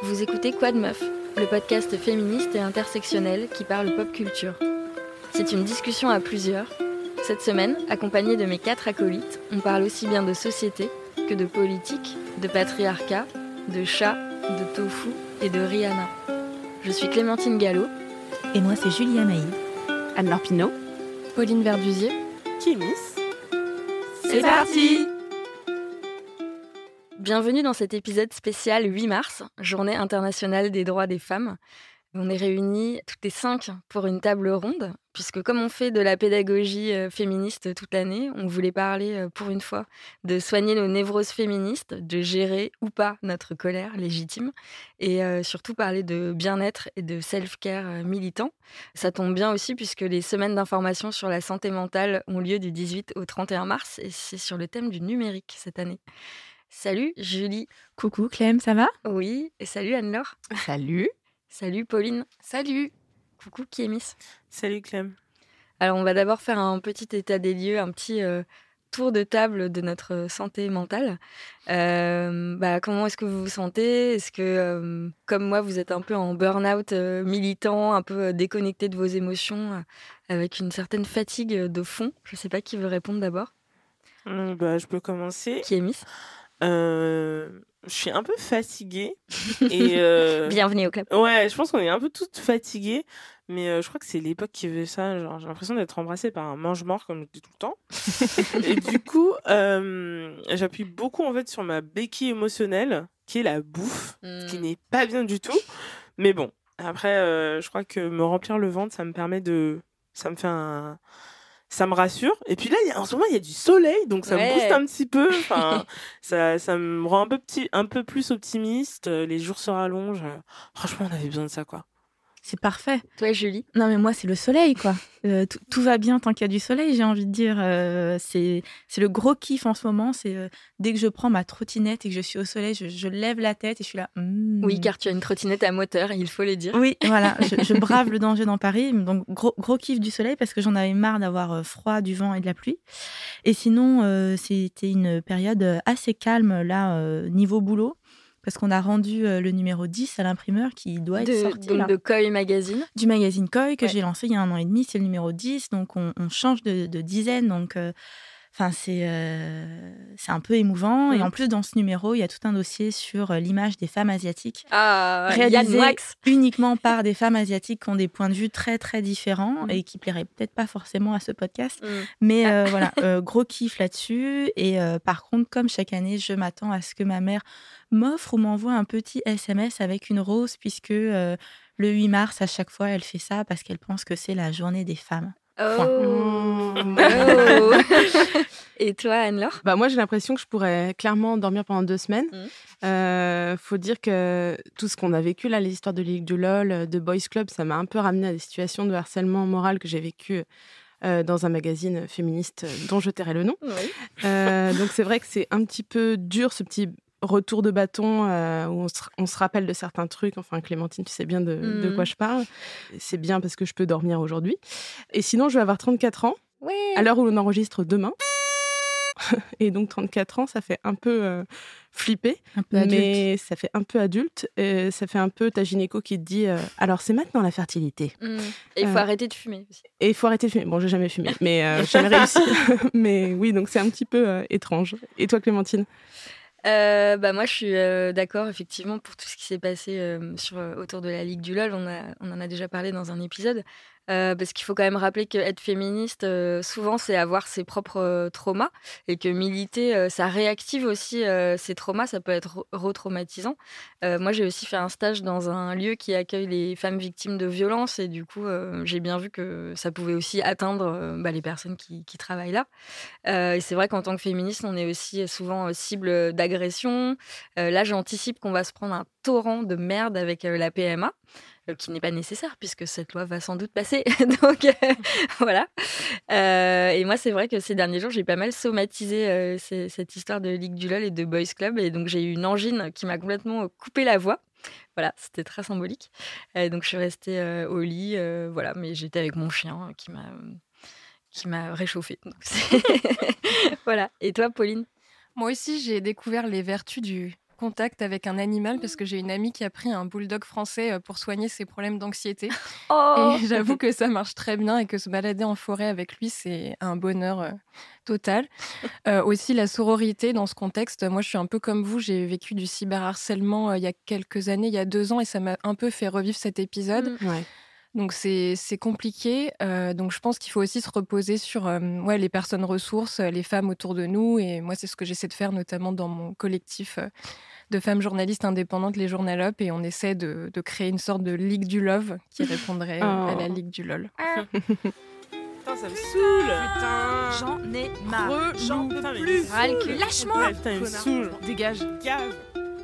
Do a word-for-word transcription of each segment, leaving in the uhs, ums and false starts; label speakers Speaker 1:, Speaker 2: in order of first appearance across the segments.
Speaker 1: Vous écoutez Quoi de Meuf, le podcast féministe et intersectionnel qui parle pop culture. C'est une discussion à plusieurs. Cette semaine, accompagnée de mes quatre acolytes, on parle aussi bien de société que de politique, de patriarcat, de chat, de tofu et de Rihanna. Je suis Clémentine Gallo.
Speaker 2: Et moi, c'est Julia Mailly.
Speaker 3: Anne-Laure Pinault.
Speaker 1: Pauline Verdusier.
Speaker 3: Kémis.
Speaker 1: C'est parti! Bienvenue dans cet épisode spécial huit mars, Journée internationale des droits des femmes. On est réunis toutes les cinq pour une table ronde, puisque comme on fait de la pédagogie féministe toute l'année, on voulait parler pour une fois de soigner nos névroses féministes, de gérer ou pas notre colère légitime, et surtout parler de bien-être et de self-care militant. Ça tombe bien aussi puisque les semaines d'information sur la santé mentale ont lieu du dix-huit au trente et un mars, et c'est sur le thème du numérique cette année. Salut Julie.
Speaker 2: Coucou Clem, ça va ?
Speaker 1: Oui, et salut Anne-Laure.
Speaker 3: Salut.
Speaker 1: Salut Pauline.
Speaker 3: Salut.
Speaker 1: Coucou Kémis.
Speaker 4: Salut Clem.
Speaker 1: Alors on va d'abord faire un petit état des lieux, un petit euh, tour de table de notre santé mentale. Euh, bah, comment est-ce que vous vous sentez ? Est-ce que, euh, comme moi, vous êtes un peu en burn-out euh, militant, un peu euh, déconnecté de vos émotions, euh, avec une certaine fatigue de fond ? Je ne sais pas qui veut répondre d'abord.
Speaker 4: Mmh, bah, je peux commencer.
Speaker 1: Kémis.
Speaker 4: Euh, je suis un peu fatiguée. et euh...
Speaker 1: Bienvenue au club.
Speaker 4: Ouais, je pense qu'on est un peu toutes fatiguées. Mais euh, je crois que c'est l'époque qui veut ça. Genre, j'ai l'impression d'être embrassée par un mange-mort, comme je dis tout le temps. Et du coup, euh, j'appuie beaucoup en fait, sur ma béquille émotionnelle, qui est la bouffe, mmh. qui n'est pas bien du tout. Mais bon, après, euh, je crois que me remplir le ventre, ça me permet de... Ça me fait un... Ça me rassure. Et puis là, y a, en ce moment, il y a du soleil, donc ça ouais. me booste un petit peu. Enfin, ça, ça me rend un peu, petit, un peu plus optimiste. Les jours se rallongent. Franchement, on avait besoin de ça, quoi.
Speaker 2: C'est parfait.
Speaker 1: Toi, Julie ?
Speaker 2: Non, mais moi, c'est le soleil, quoi. euh, t- tout va bien tant qu'il y a du soleil, j'ai envie de dire. Euh, c'est, c'est le gros kiff en ce moment. C'est euh, dès que je prends ma trottinette et que je suis au soleil, je, je lève la tête et je suis là. Mm.
Speaker 1: Oui, car tu as une trottinette à moteur, il faut le dire.
Speaker 2: Oui, voilà. je, je brave le danger dans Paris. Donc, gros, gros kiff du soleil parce que j'en avais marre d'avoir froid, du vent et de la pluie. Et sinon, euh, c'était une période assez calme, là, euh, niveau boulot. Parce qu'on a rendu euh, le numéro dix à l'imprimeur qui doit être
Speaker 1: de,
Speaker 2: sorti.
Speaker 1: Donc
Speaker 2: là.
Speaker 1: de Koi Magazine.
Speaker 2: Du magazine Koi que
Speaker 1: ouais.
Speaker 2: j'ai lancé il y a un an et demi, c'est le numéro dix. Donc on, on change de, de dizaine. Donc euh, c'est, euh, c'est un peu émouvant. Mmh. Et en plus, dans ce numéro, il y a tout un dossier sur euh, l'image des femmes asiatiques.
Speaker 1: Ah,
Speaker 2: réalisé uniquement par des femmes asiatiques qui ont des points de vue très, très différents mmh. et qui plairaient peut-être pas forcément à ce podcast. Mmh. Mais euh, voilà, euh, gros kiff là-dessus. Et euh, par contre, comme chaque année, je m'attends à ce que ma mère m'offre ou m'envoie un petit S M S avec une rose, puisque euh, le huit mars, à chaque fois, elle fait ça parce qu'elle pense que c'est la journée des femmes.
Speaker 1: Oh, oh. Et toi, Anne-Laure ?
Speaker 3: Bah moi, j'ai l'impression que je pourrais clairement dormir pendant deux semaines. Il mmh. euh, faut dire que tout ce qu'on a vécu, là, les histoires de Ligue du LOL, de Boys Club, ça m'a un peu ramené à des situations de harcèlement moral que j'ai vécues euh, dans un magazine féministe dont je tairai le nom.
Speaker 1: Oui.
Speaker 3: Euh, donc c'est vrai que c'est un petit peu dur, ce petit retour de bâton euh, où on se, on se rappelle de certains trucs. Enfin, Clémentine, tu sais bien de, mmh. de quoi je parle. C'est bien parce que je peux dormir aujourd'hui. Et sinon, je vais avoir trente-quatre ans,
Speaker 1: ouais.
Speaker 3: à l'heure où l'on enregistre demain. Et donc, trente-quatre ans, ça fait un peu euh, flipper,
Speaker 2: un peu
Speaker 3: mais
Speaker 2: adulte.
Speaker 3: Ça fait un peu adulte. Et ça fait un peu ta gynéco qui te dit euh, « Alors, c'est maintenant la fertilité.
Speaker 1: Mmh. » Et il faut euh, arrêter de fumer aussi.
Speaker 3: Et il faut arrêter de fumer. Bon, j'ai jamais fumé, mais euh, j'ai jamais réussi. Mais oui, donc c'est un petit peu euh, étrange. Et toi, Clémentine ?
Speaker 1: Euh, bah moi je suis euh, d'accord effectivement pour tout ce qui s'est passé euh, sur, euh, autour de la Ligue du LOL, on, a, on en a déjà parlé dans un épisode, euh, parce qu'il faut quand même rappeler qu'être féministe euh, souvent c'est avoir ses propres euh, traumas et que militer euh, ça réactive aussi euh, ces traumas, ça peut être re-traumatisant. Euh, moi j'ai aussi fait un stage dans un lieu qui accueille les femmes victimes de violences et du coup euh, j'ai bien vu que ça pouvait aussi atteindre euh, bah, les personnes qui, qui travaillent là. Euh, et c'est vrai qu'en tant que féministe on est aussi souvent euh, cible d'agression. Agression. Euh, là, j'anticipe qu'on va se prendre un torrent de merde avec euh, la P M A, euh, qui n'est pas nécessaire puisque cette loi va sans doute passer. Donc, euh, voilà. Euh, et moi, c'est vrai que ces derniers jours, j'ai pas mal somatisé euh, ces, cette histoire de Ligue du LOL et de Boys Club. Et donc, j'ai eu une angine qui m'a complètement coupé la voix. Voilà, c'était très symbolique. Euh, donc, je suis restée euh, au lit. Euh, voilà, mais j'étais avec mon chien qui m'a, qui m'a réchauffée. Donc, c'est... voilà. Et toi, Pauline ?
Speaker 5: Moi aussi, j'ai découvert les vertus du contact avec un animal parce que j'ai une amie qui a pris un bulldog français pour soigner ses problèmes d'anxiété.
Speaker 1: Oh
Speaker 5: et j'avoue que ça marche très bien et que se balader en forêt avec lui, c'est un bonheur euh, total. Euh, aussi, la sororité dans ce contexte. Moi, je suis un peu comme vous. J'ai vécu du cyberharcèlement euh, il y a quelques années, il y a deux ans, et ça m'a un peu fait revivre cet épisode.
Speaker 3: Mmh. Ouais.
Speaker 5: Donc, c'est, c'est compliqué. Euh, donc, je pense qu'il faut aussi se reposer sur euh, ouais, les personnes ressources, les femmes autour de nous. Et moi, c'est ce que j'essaie de faire, notamment dans mon collectif euh, de femmes journalistes indépendantes, les Journal Up. Et on essaie de, de créer une sorte de Ligue du Love qui répondrait
Speaker 3: Oh.
Speaker 5: à la Ligue du LOL.
Speaker 4: Putain, ça me saoule.
Speaker 2: Putain, j'en ai marre. J'en peux
Speaker 4: Putain, mais
Speaker 2: plus.
Speaker 4: il me saoule.
Speaker 2: Lâche-moi.
Speaker 4: Ouais, putain, il me saoule.
Speaker 3: Dégage.
Speaker 4: Gave.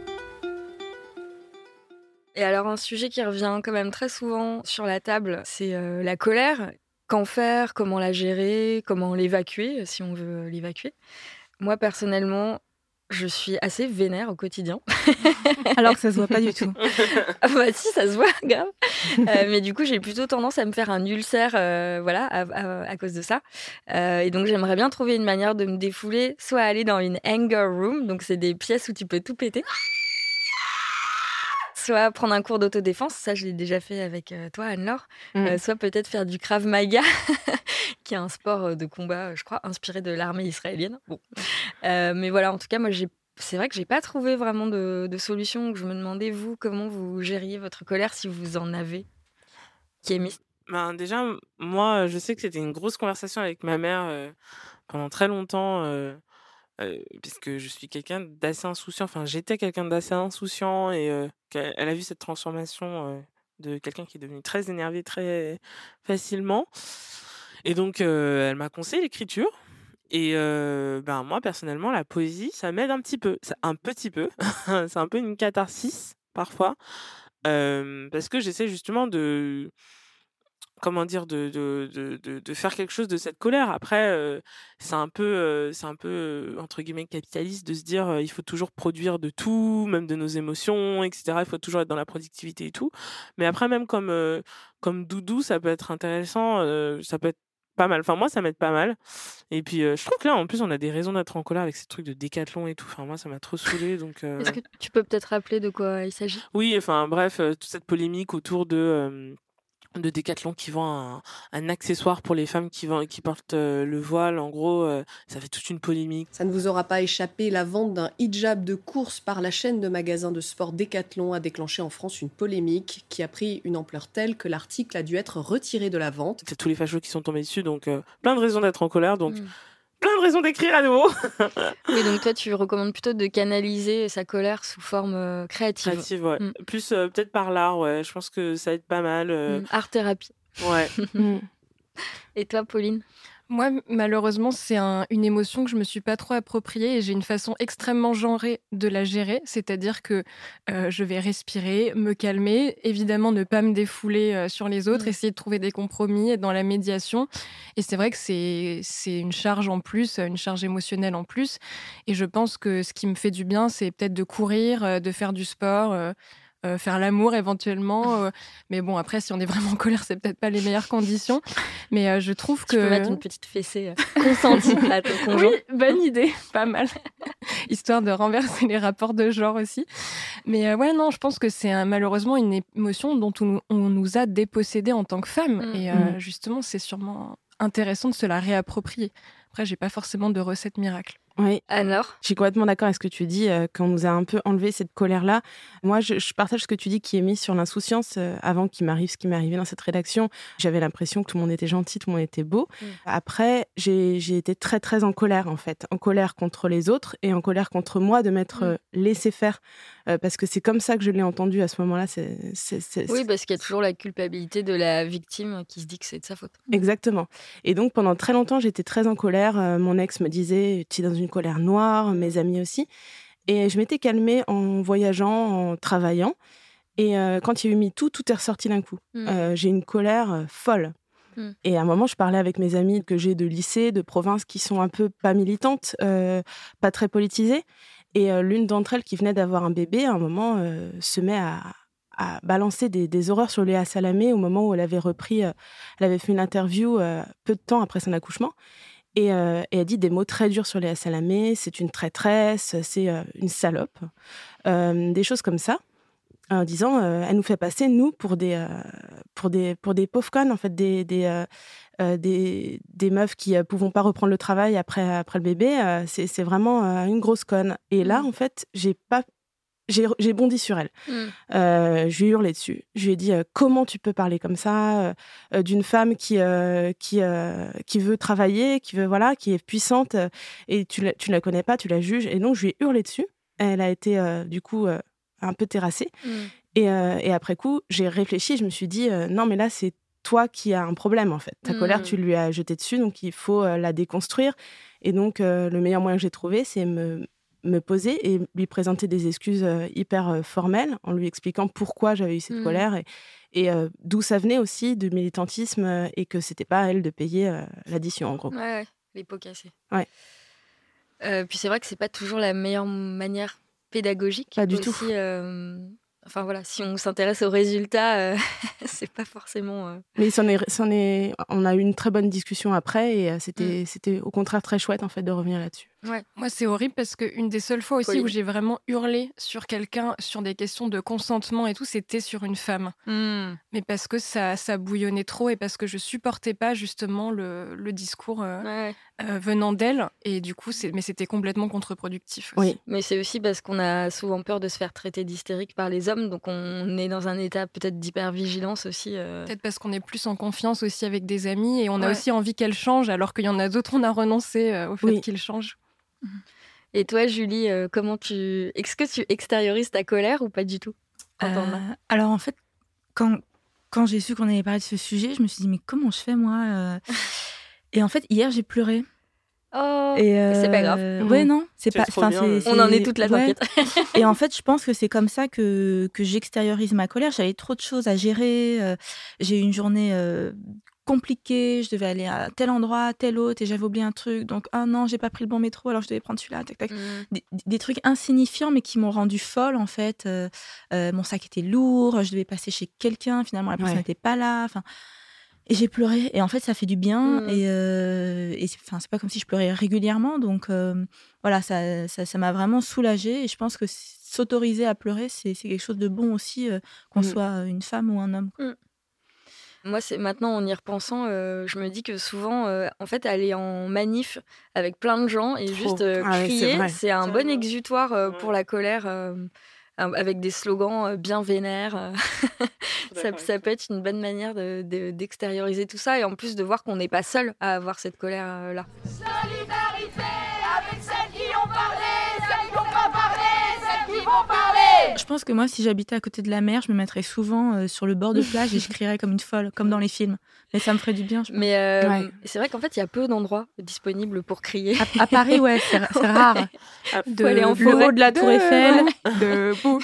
Speaker 1: Et alors, un sujet qui revient quand même très souvent sur la table, c'est euh, la colère. Qu'en faire, comment la gérer, comment l'évacuer, si on veut l'évacuer. Moi, personnellement, je suis assez vénère au quotidien.
Speaker 2: Alors que ça se voit pas du tout.
Speaker 1: Ah bah si, ça se voit, grave. Euh, mais du coup, j'ai plutôt tendance à me faire un ulcère euh, voilà, à, à, à cause de ça. Euh, et donc, j'aimerais bien trouver une manière de me défouler, soit aller dans une anger room, donc c'est des pièces où tu peux tout péter, soit prendre un cours d'autodéfense, ça je l'ai déjà fait avec euh, toi Anne-Laure,
Speaker 3: Mm.
Speaker 1: euh, soit peut-être faire du Krav Maga, qui est un sport de combat, je crois, inspiré de l'armée israélienne. Bon. Euh, mais voilà, en tout cas, moi j'ai c'est vrai que j'ai pas trouvé vraiment de, de solution. Je me demandais, vous, comment vous gériez votre colère, si vous en avez. Qui est mis.
Speaker 4: Ben, déjà, moi, je sais que c'était une grosse conversation avec ma mère euh, pendant très longtemps, euh, euh, puisque je suis quelqu'un d'assez insouciant. Enfin, j'étais quelqu'un d'assez insouciant et euh, qu'elle- elle a vu cette transformation euh, de quelqu'un qui est devenu très énervé très facilement. Et donc, euh, elle m'a conseillé l'écriture. Et euh, ben, moi, personnellement, la poésie, ça m'aide un petit peu. C'est un petit peu. C'est un peu une catharsis, parfois. Euh, parce que j'essaie justement de comment dire de, de, de, de, de faire quelque chose de cette colère. Après euh, c'est un peu euh, c'est un peu euh, entre guillemets capitaliste de se dire euh, il faut toujours produire de tout, même de nos émotions, etc. Il faut toujours être dans la productivité et tout, mais après même comme euh, comme doudou, ça peut être intéressant, euh, ça peut être pas mal. Enfin moi ça m'aide pas mal. Et puis euh, je trouve que là en plus on a des raisons d'être en colère avec ces trucs de décathlon et tout. Enfin moi ça m'a trop saoulée, donc euh...
Speaker 1: Est-ce que tu peux peut-être rappeler de quoi il s'agit?
Speaker 4: Oui, enfin bref, euh, toute cette polémique autour de euh, de Décathlon qui vend un, un accessoire pour les femmes qui, vend, qui portent euh, le voile. En gros, euh, ça fait toute une polémique.
Speaker 6: Ça ne vous aura pas échappé, la vente d'un hijab de course par la chaîne de magasins de sport Décathlon a déclenché en France une polémique qui a pris une ampleur telle que l'article a dû être retiré de la vente.
Speaker 4: C'est tous les fachos qui sont tombés dessus, donc euh, plein de raisons d'être en colère, donc
Speaker 1: Mm.
Speaker 4: plein de raisons d'écrire à nouveau.
Speaker 1: Oui, donc toi, tu recommandes plutôt de canaliser sa colère sous forme euh, créative.
Speaker 4: Créative, ouais.
Speaker 1: Mm.
Speaker 4: Plus euh, peut-être par l'art, ouais. Je pense que ça aide pas mal. euh,
Speaker 1: Mm. Art-thérapie.
Speaker 4: Ouais.
Speaker 3: Mm.
Speaker 1: Et toi, Pauline?
Speaker 5: Moi, malheureusement, c'est un- une émotion que je me suis pas trop appropriée et j'ai une façon extrêmement genrée de la gérer. C'est-à-dire que euh, je vais respirer, me calmer, évidemment ne pas me défouler euh, sur les autres,
Speaker 1: Mm.
Speaker 5: essayer de trouver des compromis, être dans la médiation. Et c'est vrai que c'est c'est une charge en plus, une charge émotionnelle en plus. Et je pense que ce qui me fait du bien, c'est peut-être de courir, euh, de faire du sport. euh, euh, faire l'amour éventuellement, euh, mais bon après si on est vraiment en colère c'est peut-être pas les meilleures conditions, mais euh, je trouve que
Speaker 1: Tu peux mettre une petite fessée euh, consentie à ton conjoint.
Speaker 5: oui, bonne idée, pas mal. Histoire de renverser les rapports de genre aussi. Mais euh, ouais, non, je pense que c'est un- malheureusement une émotion dont on, on nous a dépossédés en tant que femmes.
Speaker 1: Mm.
Speaker 5: Et euh,
Speaker 3: Mm.
Speaker 5: justement, c'est sûrement intéressant de se la réapproprier. Après, j'ai pas forcément de recette miracle.
Speaker 3: Oui,
Speaker 1: Alors,
Speaker 3: je suis complètement d'accord avec ce que tu dis, euh, qu'on nous a un peu enlevé cette colère-là. Moi, je, je partage ce que tu dis qui est mis sur l'insouciance. Euh, avant qu'il m'arrive ce qui m'est arrivé dans cette rédaction, j'avais l'impression que tout le monde était gentil, tout le monde était beau.
Speaker 1: Mm.
Speaker 3: Après, j'ai, j'ai été très, très en colère, en fait. En colère contre les autres et en colère contre moi de m'être
Speaker 1: Mm.
Speaker 3: euh, laissé faire. Euh, parce que c'est comme ça que je l'ai entendu à ce moment-là. C'est, c'est, c'est-
Speaker 1: oui, parce qu'il y a toujours la culpabilité de la victime qui se dit que c'est de sa faute.
Speaker 3: Exactement. Et donc, pendant très longtemps, j'étais très en colère. Euh, mon ex me disait, tu es dans une colère noire, mes amis aussi. Et je m'étais calmée en voyageant, en travaillant. Et euh, quand il y a eu MeToo, tout est ressorti d'un coup.
Speaker 1: Mm.
Speaker 3: Euh, j'ai une colère euh, folle.
Speaker 1: Mm.
Speaker 3: Et à un moment, je parlais avec mes amies que j'ai de lycée, de province, qui sont un peu pas militantes, euh, pas très politisées. Et euh, l'une d'entre elles, qui venait d'avoir un bébé, à un moment, euh, se met à, à balancer des, des horreurs sur Léa Salamé au moment où elle avait repris, euh, elle avait fait une interview euh, peu de temps après son accouchement. Et, euh, et elle dit des mots très durs sur Léa Salamé, c'est une traîtresse, c'est euh, une salope, euh, des choses comme ça, en disant, euh, elle nous fait passer, nous, pour des, euh, pour des, pour des pauvres connes, en fait, des, des, euh, euh, des, des meufs qui ne euh, pouvons pas reprendre le travail après, après le bébé, euh, c'est, c'est vraiment euh, une grosse conne. Et là, en fait, j'ai pas... J'ai, j'ai bondi sur elle. Mm. Euh, je lui ai hurlé dessus. Je lui ai dit euh, comment tu peux parler comme ça euh, d'une femme qui euh, qui euh, qui veut travailler, qui veut voilà, qui est puissante euh, et tu la, tu ne la connais pas, tu la juges. Et donc je lui ai hurlé dessus. Elle a été euh, du coup euh, un peu terrassée. Mm. Et, euh, et après coup, j'ai réfléchi. Je me suis dit euh, non mais là c'est toi qui as un problème en fait. Ta mm. colère tu lui as jeté dessus, donc il faut euh, la déconstruire. Et donc euh, le meilleur moyen que j'ai trouvé, c'est me me poser et lui présenter des excuses euh, hyper euh, formelles en lui expliquant pourquoi j'avais eu cette mmh. colère et, et euh, d'où ça venait aussi du militantisme euh, et que c'était pas à elle de payer euh, l'addition en gros.
Speaker 1: Ouais, ouais, les pots cassés.
Speaker 3: Ouais.
Speaker 1: Euh, puis c'est vrai que c'est pas toujours la meilleure manière pédagogique.
Speaker 3: Pas du
Speaker 1: aussi,
Speaker 3: tout.
Speaker 1: Euh... Enfin voilà, si on s'intéresse aux résultats, euh, c'est pas forcément. Euh...
Speaker 3: Mais c'en est, c'en est, on a eu une très bonne discussion après et euh, c'était, mmh. c'était au contraire très chouette en fait de revenir là-dessus.
Speaker 5: Ouais. Moi, c'est horrible parce qu'une des seules fois aussi Pauline. où j'ai vraiment hurlé sur quelqu'un, sur des questions de consentement et tout, c'était sur une femme. Mmh. Mais parce que ça, ça bouillonnait trop et parce que je supportais pas justement le, le discours euh, ouais. euh, venant d'elle. Et du coup, c'est, mais c'était complètement contre-productif aussi.
Speaker 1: Oui, mais c'est aussi parce qu'on a souvent peur de se faire traiter d'hystérique par les hommes. Donc on est dans un état peut-être d'hypervigilance aussi. Euh...
Speaker 5: Peut-être parce qu'on est plus en confiance aussi avec des amis et on ouais. a aussi envie qu'elle change alors qu'il y en a d'autres, on a renoncé euh, au fait oui. qu'ils changent.
Speaker 1: Et toi, Julie, euh, comment tu... est-ce que tu extériorises ta colère ou pas du tout
Speaker 2: euh, Alors en fait, quand, quand j'ai su qu'on allait parler de ce sujet, je me suis dit, mais comment je fais moi euh... Et en fait, hier, j'ai pleuré.
Speaker 1: Oh, et euh... c'est pas grave.
Speaker 2: Ouais, non, c'est, c'est pas.
Speaker 1: C'est, c'est... On en est toutes là, ouais. T'inquiète.
Speaker 2: Et en fait, je pense que c'est comme ça que, que j'extériorise ma colère. J'avais trop de choses à gérer. Euh, j'ai eu une journée... Euh... compliqué, je devais aller à tel endroit, tel autre, et j'avais oublié un truc, donc ah non, j'ai pas pris le bon métro, alors je devais prendre celui-là, tac, tac. Mmh. Des, des trucs insignifiants, mais qui m'ont rendu folle, en fait. Euh, euh, mon sac était lourd, je devais passer chez quelqu'un, finalement, la personne n'était ouais. pas là, enfin... Et j'ai pleuré, et en fait, ça fait du bien, mmh. et, euh, et c'est, c'est pas comme si je pleurais régulièrement, donc euh, voilà, ça, ça, ça m'a vraiment soulagée, et je pense que s'autoriser à pleurer, c'est, c'est quelque chose de bon aussi, euh, qu'on mmh. soit une femme ou un homme.
Speaker 1: Mmh. Moi, c'est maintenant en y repensant, euh, je me dis que souvent, euh, en fait, aller en manif avec plein de gens et Trop. juste euh, ah crier, ouais, c'est, c'est un c'est bon exutoire euh, pour la colère, euh, avec des slogans bien vénères. ça, ça peut être une bonne manière de, de, d'extérioriser tout ça et en plus de voir qu'on n'est pas seul à avoir cette colère-là.
Speaker 7: Solidarité avec celles qui ont parlé, celles qui n'ont pas parlé, celles qui vont parler.
Speaker 2: Je pense que moi, si j'habitais à côté de la mer, je me mettrais souvent euh, sur le bord de plage et je crierais comme une folle, comme dans les films. Mais ça me ferait du bien, je pense.
Speaker 1: Mais euh, ouais. c'est vrai qu'en fait, il y a peu d'endroits disponibles pour crier.
Speaker 2: À, à Paris, ouais, c'est, c'est rare.
Speaker 1: De aller en forêt.
Speaker 2: Le haut de la Tour Eiffel.
Speaker 7: Debout.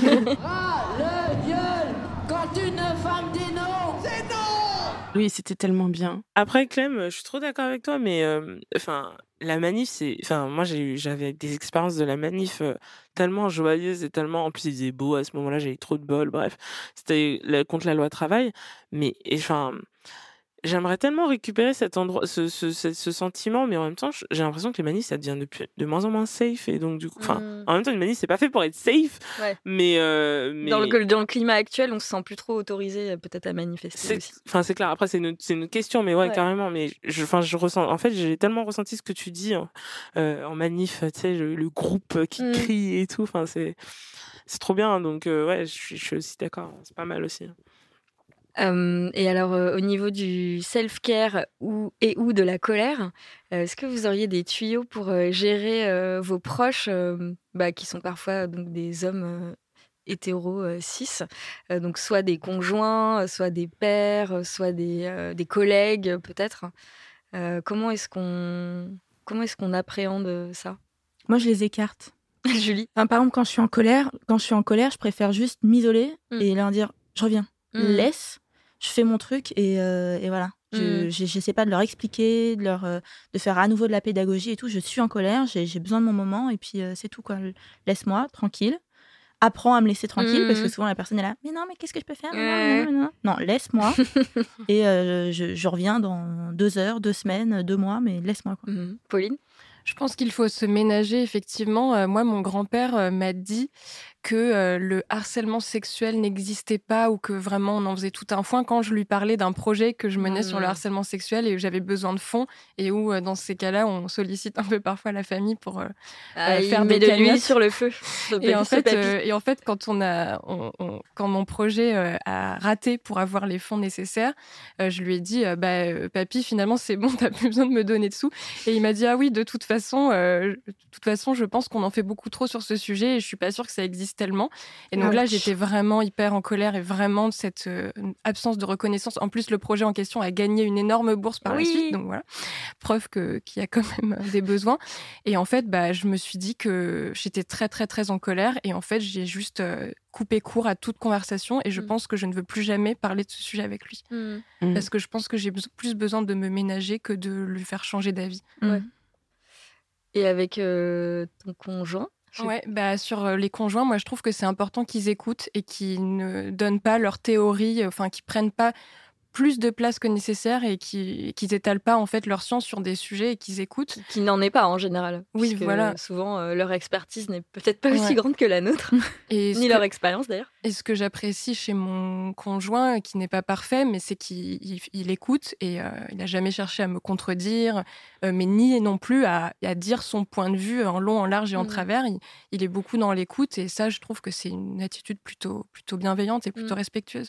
Speaker 7: Ah, le viol, quand une femme dit non, c'est non.
Speaker 3: Oui, c'était tellement bien.
Speaker 4: Après, Clem, je suis trop d'accord avec toi, mais enfin, euh, la manif, c'est, enfin, moi, j'ai eu, j'avais des expériences de la manif euh, tellement joyeuses et tellement, en plus, il faisait beau à ce moment-là, j'ai eu trop de bol. Bref, c'était la, contre la loi travail, mais enfin. J'aimerais tellement récupérer cet endroit, ce, ce, ce, ce sentiment, mais en même temps, j'ai l'impression que les manifs, ça devient de, plus, de moins en moins safe. Et donc, du coup, enfin, mmh. en même temps, une manif, c'est pas fait pour être safe. Ouais. Mais, euh, mais...
Speaker 1: Dans, le, dans le climat actuel, on se sent plus trop autorisé, peut-être, à manifester.
Speaker 4: Enfin, c'est clair. Après, c'est une, c'est une question, mais ouais, ouais. carrément. Mais je, enfin, je ressens. En fait, j'ai tellement ressenti ce que tu dis hein, euh, en manif. Tu sais, le, le groupe qui mmh. crie et tout. Enfin, c'est, c'est trop bien. Donc, euh, ouais, je suis, je suis aussi d'accord. C'est pas mal aussi.
Speaker 1: Euh, et alors, euh, au niveau du self-care ou, et ou de la colère, euh, est-ce que vous auriez des tuyaux pour euh, gérer euh, vos proches, euh, bah, qui sont parfois donc, des hommes euh, hétéros euh, cis, euh, donc soit des conjoints, soit des pères, soit des, euh, des collègues peut-être. Euh, comment est-ce qu'on comment est-ce qu'on appréhende ça ?
Speaker 2: Moi, je les écarte.
Speaker 1: Julie ?
Speaker 2: Enfin, par exemple, quand je suis en colère, quand je suis en colère, je préfère juste m'isoler mmh. et leur dire « je reviens mmh. ». Laisse. Je fais mon truc et, euh, et voilà. Je, mmh. j'essaie pas de leur expliquer, de, leur, euh, de faire à nouveau de la pédagogie et tout. Je suis en colère, j'ai, j'ai besoin de mon moment et puis euh, c'est tout, quoi. Laisse-moi, tranquille. apprends à me laisser tranquille,
Speaker 1: Mmh.
Speaker 2: parce que souvent la personne est là, mais non, mais qu'est-ce que je peux faire?
Speaker 1: Ouais.
Speaker 2: Non, non, non. Non, laisse-moi. Et euh, je, je reviens dans deux heures, deux semaines, deux mois, mais laisse-moi. Quoi.
Speaker 1: Mmh. Pauline?
Speaker 5: Je pense qu'il faut se ménager, effectivement. Euh, moi, mon grand-père euh, m'a dit que euh, le harcèlement sexuel n'existait pas ou que vraiment on en faisait tout un foin quand je lui parlais d'un projet que je menais
Speaker 1: Mmh.
Speaker 5: sur le harcèlement sexuel et où j'avais besoin de fonds et où, euh, dans ces cas-là, on sollicite un peu parfois la famille pour euh,
Speaker 1: Ah,
Speaker 5: euh,
Speaker 1: il
Speaker 5: faire
Speaker 1: met
Speaker 5: des
Speaker 1: de l'huile
Speaker 5: cagnottes.
Speaker 1: sur le feu. Ce
Speaker 5: Et
Speaker 1: papy-
Speaker 5: en,
Speaker 1: ce
Speaker 5: fait,
Speaker 1: papy.
Speaker 5: euh, et en fait, quand, on a, on, on- quand mon projet euh, a raté pour avoir les fonds nécessaires, euh, je lui ai dit euh, bah, euh, Papy, finalement, c'est bon, t'as plus besoin de me donner de sous. Et il m'a dit ah oui, de toute façon, euh, de toute façon, je pense qu'on en fait beaucoup trop sur ce sujet et je suis pas sûre que ça existe tellement. Et donc
Speaker 1: Ouch.
Speaker 5: là, j'étais vraiment hyper en colère et vraiment de cette euh, absence de reconnaissance. En plus, le projet en question a gagné une énorme bourse par
Speaker 1: Oui.
Speaker 5: la suite, donc voilà, preuve que, qu'il y a quand même des besoins. Et en fait, bah, je me suis dit que j'étais très, très, très en colère. Et en fait, j'ai juste euh, coupé court à toute conversation. Et je
Speaker 1: Mm.
Speaker 5: pense que je ne veux plus jamais parler de ce sujet avec lui.
Speaker 1: Mmh.
Speaker 3: Mm.
Speaker 5: Parce que je pense que j'ai be- plus besoin de me ménager que de lui faire changer d'avis.
Speaker 1: Ouais. Et avec euh, ton conjoint? Je sais
Speaker 5: Ouais, bah, sur euh, les conjoints, moi, je trouve que c'est important qu'ils écoutent et qu'ils ne donnent pas leur théorie, euh, enfin, qu'ils prennent pas plus de place que nécessaire et qu'ils qu'ils étalent pas, en fait, leur science sur des sujets et qu'ils écoutent.
Speaker 1: qui n'en est pas en général.
Speaker 5: Oui,
Speaker 1: puisque
Speaker 5: voilà.
Speaker 1: Souvent, euh, leur expertise n'est peut-être pas aussi
Speaker 5: Ouais.
Speaker 1: grande que la nôtre,
Speaker 5: Et ce
Speaker 1: ni
Speaker 5: que-
Speaker 1: leur expérience d'ailleurs.
Speaker 5: Et ce que j'apprécie chez mon conjoint, qui n'est pas parfait, mais c'est qu'il il, il écoute et euh, il n'a jamais cherché à me contredire, euh, mais ni non plus à, à dire son point de vue en long, en large et en
Speaker 1: Mm.
Speaker 5: travers. Il, il est beaucoup dans l'écoute et ça, je trouve que c'est une attitude plutôt, plutôt bienveillante et plutôt
Speaker 1: Mm.
Speaker 5: respectueuse.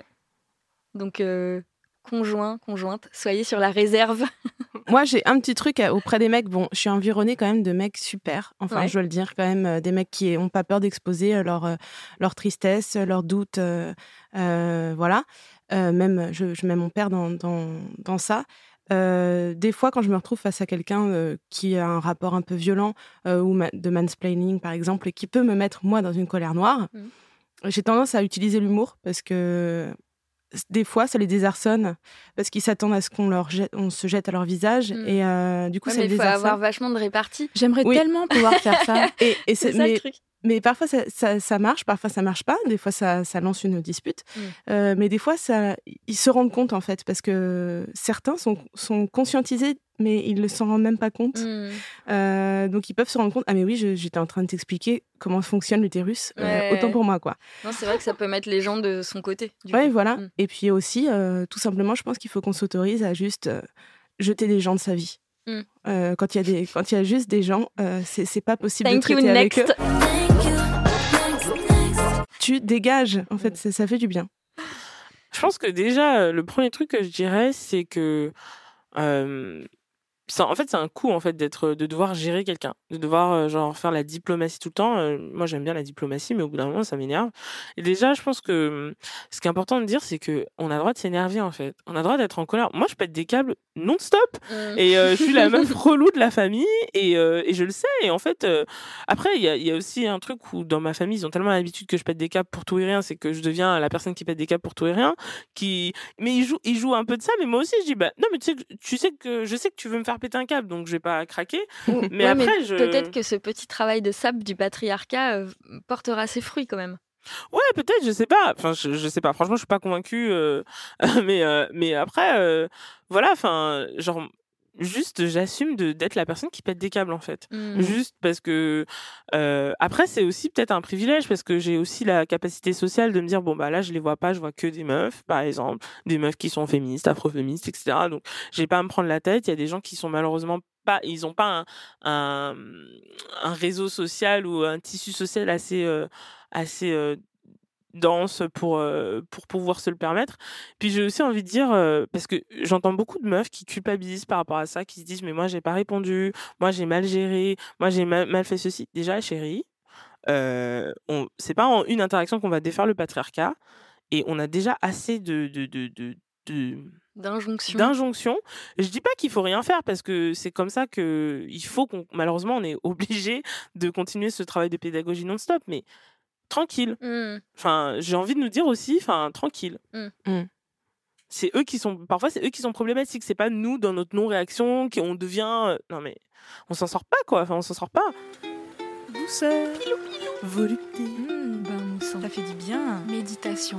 Speaker 1: Donc, euh, conjoint, conjointe, soyez sur la réserve.
Speaker 3: Moi, j'ai un petit truc à- auprès des mecs. Bon, je suis environnée quand même de mecs super. Enfin,
Speaker 1: Ouais.
Speaker 3: je dois le dire quand même, euh, des mecs qui n'ont pas peur d'exposer euh, leur, euh, leur tristesse, euh, leurs doutes. euh, euh, voilà. Euh, même, je, je mets mon père dans, dans, dans ça. Euh, des fois, quand je me retrouve face à quelqu'un euh, qui a un rapport un peu violent euh, ou ma- de mansplaining, par exemple, et qui peut me mettre, moi, dans une colère noire,
Speaker 1: Mhm.
Speaker 3: j'ai tendance à utiliser l'humour parce que des fois, ça les désarçonne parce qu'ils s'attendent à ce qu'on leur jette, on se jette à leur visage
Speaker 1: Mm.
Speaker 3: et euh, du coup,
Speaker 1: Ouais,
Speaker 3: ça
Speaker 1: mais
Speaker 3: les
Speaker 1: il faut
Speaker 3: désarçonne.
Speaker 1: avoir vachement de répartie.
Speaker 2: J'aimerais
Speaker 3: Oui.
Speaker 2: tellement pouvoir faire ça.
Speaker 3: Et, et
Speaker 1: C'est
Speaker 3: c'est-
Speaker 1: ça
Speaker 3: mais,
Speaker 1: le truc.
Speaker 3: mais parfois, ça, ça, ça marche, parfois, ça marche pas. Des fois, ça, ça lance une dispute.
Speaker 1: Mm.
Speaker 3: Euh, mais des fois, ça, ils se rendent compte, en fait, parce que certains sont, sont conscientisés, mais ils ne s'en rendent même pas compte.
Speaker 1: Mm.
Speaker 3: Euh, donc, ils peuvent se rendre compte, ah mais oui, je- j'étais en train de t'expliquer comment fonctionne l'utérus. Euh,
Speaker 1: Ouais.
Speaker 3: autant pour moi, quoi.
Speaker 1: Non, c'est vrai que ça peut mettre les gens de son côté. Du
Speaker 3: Ouais,
Speaker 1: coup.
Speaker 3: voilà.
Speaker 1: Mm.
Speaker 3: Et puis aussi, euh, tout simplement, je pense qu'il faut qu'on s'autorise à juste euh, jeter des gens de sa vie.
Speaker 1: Mm.
Speaker 3: Euh, quand il y a des, quand il y a juste des gens, euh, c'est c'est pas possible
Speaker 1: Thank
Speaker 3: de
Speaker 1: you,
Speaker 3: traiter avec
Speaker 1: next.
Speaker 3: eux. Tu dégages, en fait, ça, ça fait du bien.
Speaker 4: Je pense que déjà, euh, le premier truc que je dirais, c'est que euh, ça, en fait, c'est un coup en fait d'être, de devoir gérer quelqu'un, de devoir euh, genre faire la diplomatie tout le temps. Euh, moi, j'aime bien la diplomatie, mais au bout d'un moment, ça m'énerve. Et déjà, je pense que hum, ce qui est important de dire, c'est que on a le droit de s'énerver en fait. On a le droit d'être en colère. Moi, je pète des câbles non-stop.
Speaker 1: Mm.
Speaker 4: Et euh, je suis la meuf relou de la famille et, euh, et je le sais. Et en fait, euh, après, il y a, il y a aussi un truc où dans ma famille, ils ont tellement l'habitude que je pète des câbles pour tout et rien, c'est que je deviens la personne qui pète des câbles pour tout et rien. Qui... Mais ils jouent, ils jouent un peu de ça, mais moi aussi, je dis, bah non, mais tu sais, que, tu sais que je sais que tu veux me faire péter un câble, donc je vais pas craquer. Mais
Speaker 1: Ouais,
Speaker 4: après,
Speaker 1: mais
Speaker 4: je...
Speaker 1: peut-être que ce petit travail de sable du patriarcat euh, portera ses fruits quand même.
Speaker 4: Ouais, peut-être, je sais pas. Enfin, je, je sais pas. Franchement, je suis pas convaincue. euh, mais, euh, mais après, euh, voilà, enfin, genre, juste, j'assume de, d'être la personne qui pète des câbles, en fait.
Speaker 1: Mm.
Speaker 4: Juste parce que euh, après c'est aussi peut-être un privilège parce que j'ai aussi la capacité sociale de me dire bon bah là je les vois pas, je vois que des meufs par exemple, des meufs qui sont féministes, afroféministes, et cetera. Donc j'ai pas à me prendre la tête. Il y a des gens qui sont malheureusement pas, ils ont pas un un, un réseau social ou un tissu social assez euh, assez euh, dense pour euh, pour pouvoir se le permettre. Puis j'ai aussi envie de dire euh, parce que j'entends beaucoup de meufs qui culpabilisent par rapport à ça, qui se disent mais moi j'ai pas répondu, moi j'ai mal géré, moi j'ai mal, mal fait ceci. Déjà chérie, euh, on c'est pas en une interaction qu'on va défaire le patriarcat et on a déjà assez de de de de, de
Speaker 1: D'injonction.
Speaker 4: d'injonction. Je dis pas qu'il faut rien faire parce que c'est comme ça que il faut qu'on malheureusement on est obligé de continuer ce travail de pédagogie non-stop mais tranquille.
Speaker 1: Mm.
Speaker 4: Enfin, j'ai envie de nous dire aussi, enfin, tranquille.
Speaker 1: Mm.
Speaker 3: Mm.
Speaker 4: C'est eux qui sont, parfois, c'est eux qui sont problématiques. C'est pas nous, dans notre non-réaction, qu'on devient. euh, Non, mais on s'en sort pas, quoi. Enfin, on s'en sort pas. douceur, volupté.
Speaker 2: Mmh, bain moussant. Ça fait du bien.
Speaker 5: Méditation.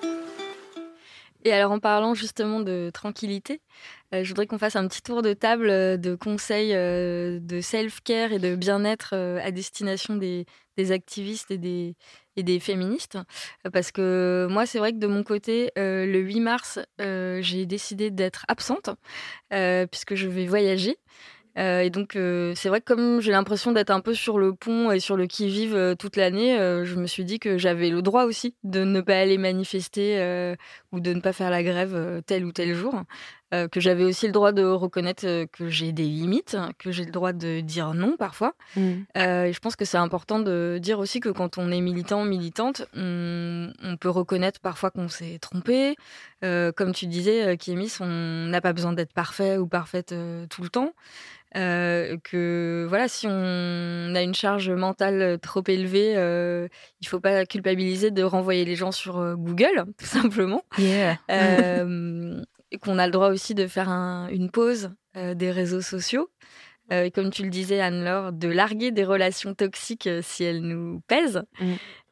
Speaker 1: Et alors, en parlant justement de tranquillité, euh, je voudrais qu'on fasse un petit tour de table euh, de conseils euh, de self-care et de bien-être euh, à destination des, des activistes et des, et des féministes. Euh, Parce que moi, c'est vrai que de mon côté, euh, le huit mars, euh, j'ai décidé d'être absente euh, puisque je vais voyager. Euh, et donc, euh, c'est vrai que comme j'ai l'impression d'être un peu sur le pont et sur le qui-vive euh, toute l'année, euh, je me suis dit que j'avais le droit aussi de ne pas aller manifester euh, ou de ne pas faire la grève euh, tel ou tel jour. Euh, que j'avais aussi le droit de reconnaître euh, que j'ai des limites, que j'ai le droit de dire non parfois.
Speaker 3: Mm.
Speaker 1: Euh, et je pense que c'est important de dire aussi que quand on est militant, militante, on, on peut reconnaître parfois qu'on s'est trompé. Euh, comme tu disais, euh, Kémis, on n'a pas besoin d'être parfait ou parfaite euh, tout le temps. Euh, que voilà, si on a une charge mentale trop élevée, euh, il faut pas culpabiliser de renvoyer les gens sur euh, Google, tout simplement.
Speaker 2: Yeah.
Speaker 1: Euh, et qu'on a le droit aussi de faire un- une pause euh, des réseaux sociaux. Euh, et comme tu le disais, Anne-Laure, de larguer des relations toxiques euh, si elles nous pèsent.
Speaker 3: Mm.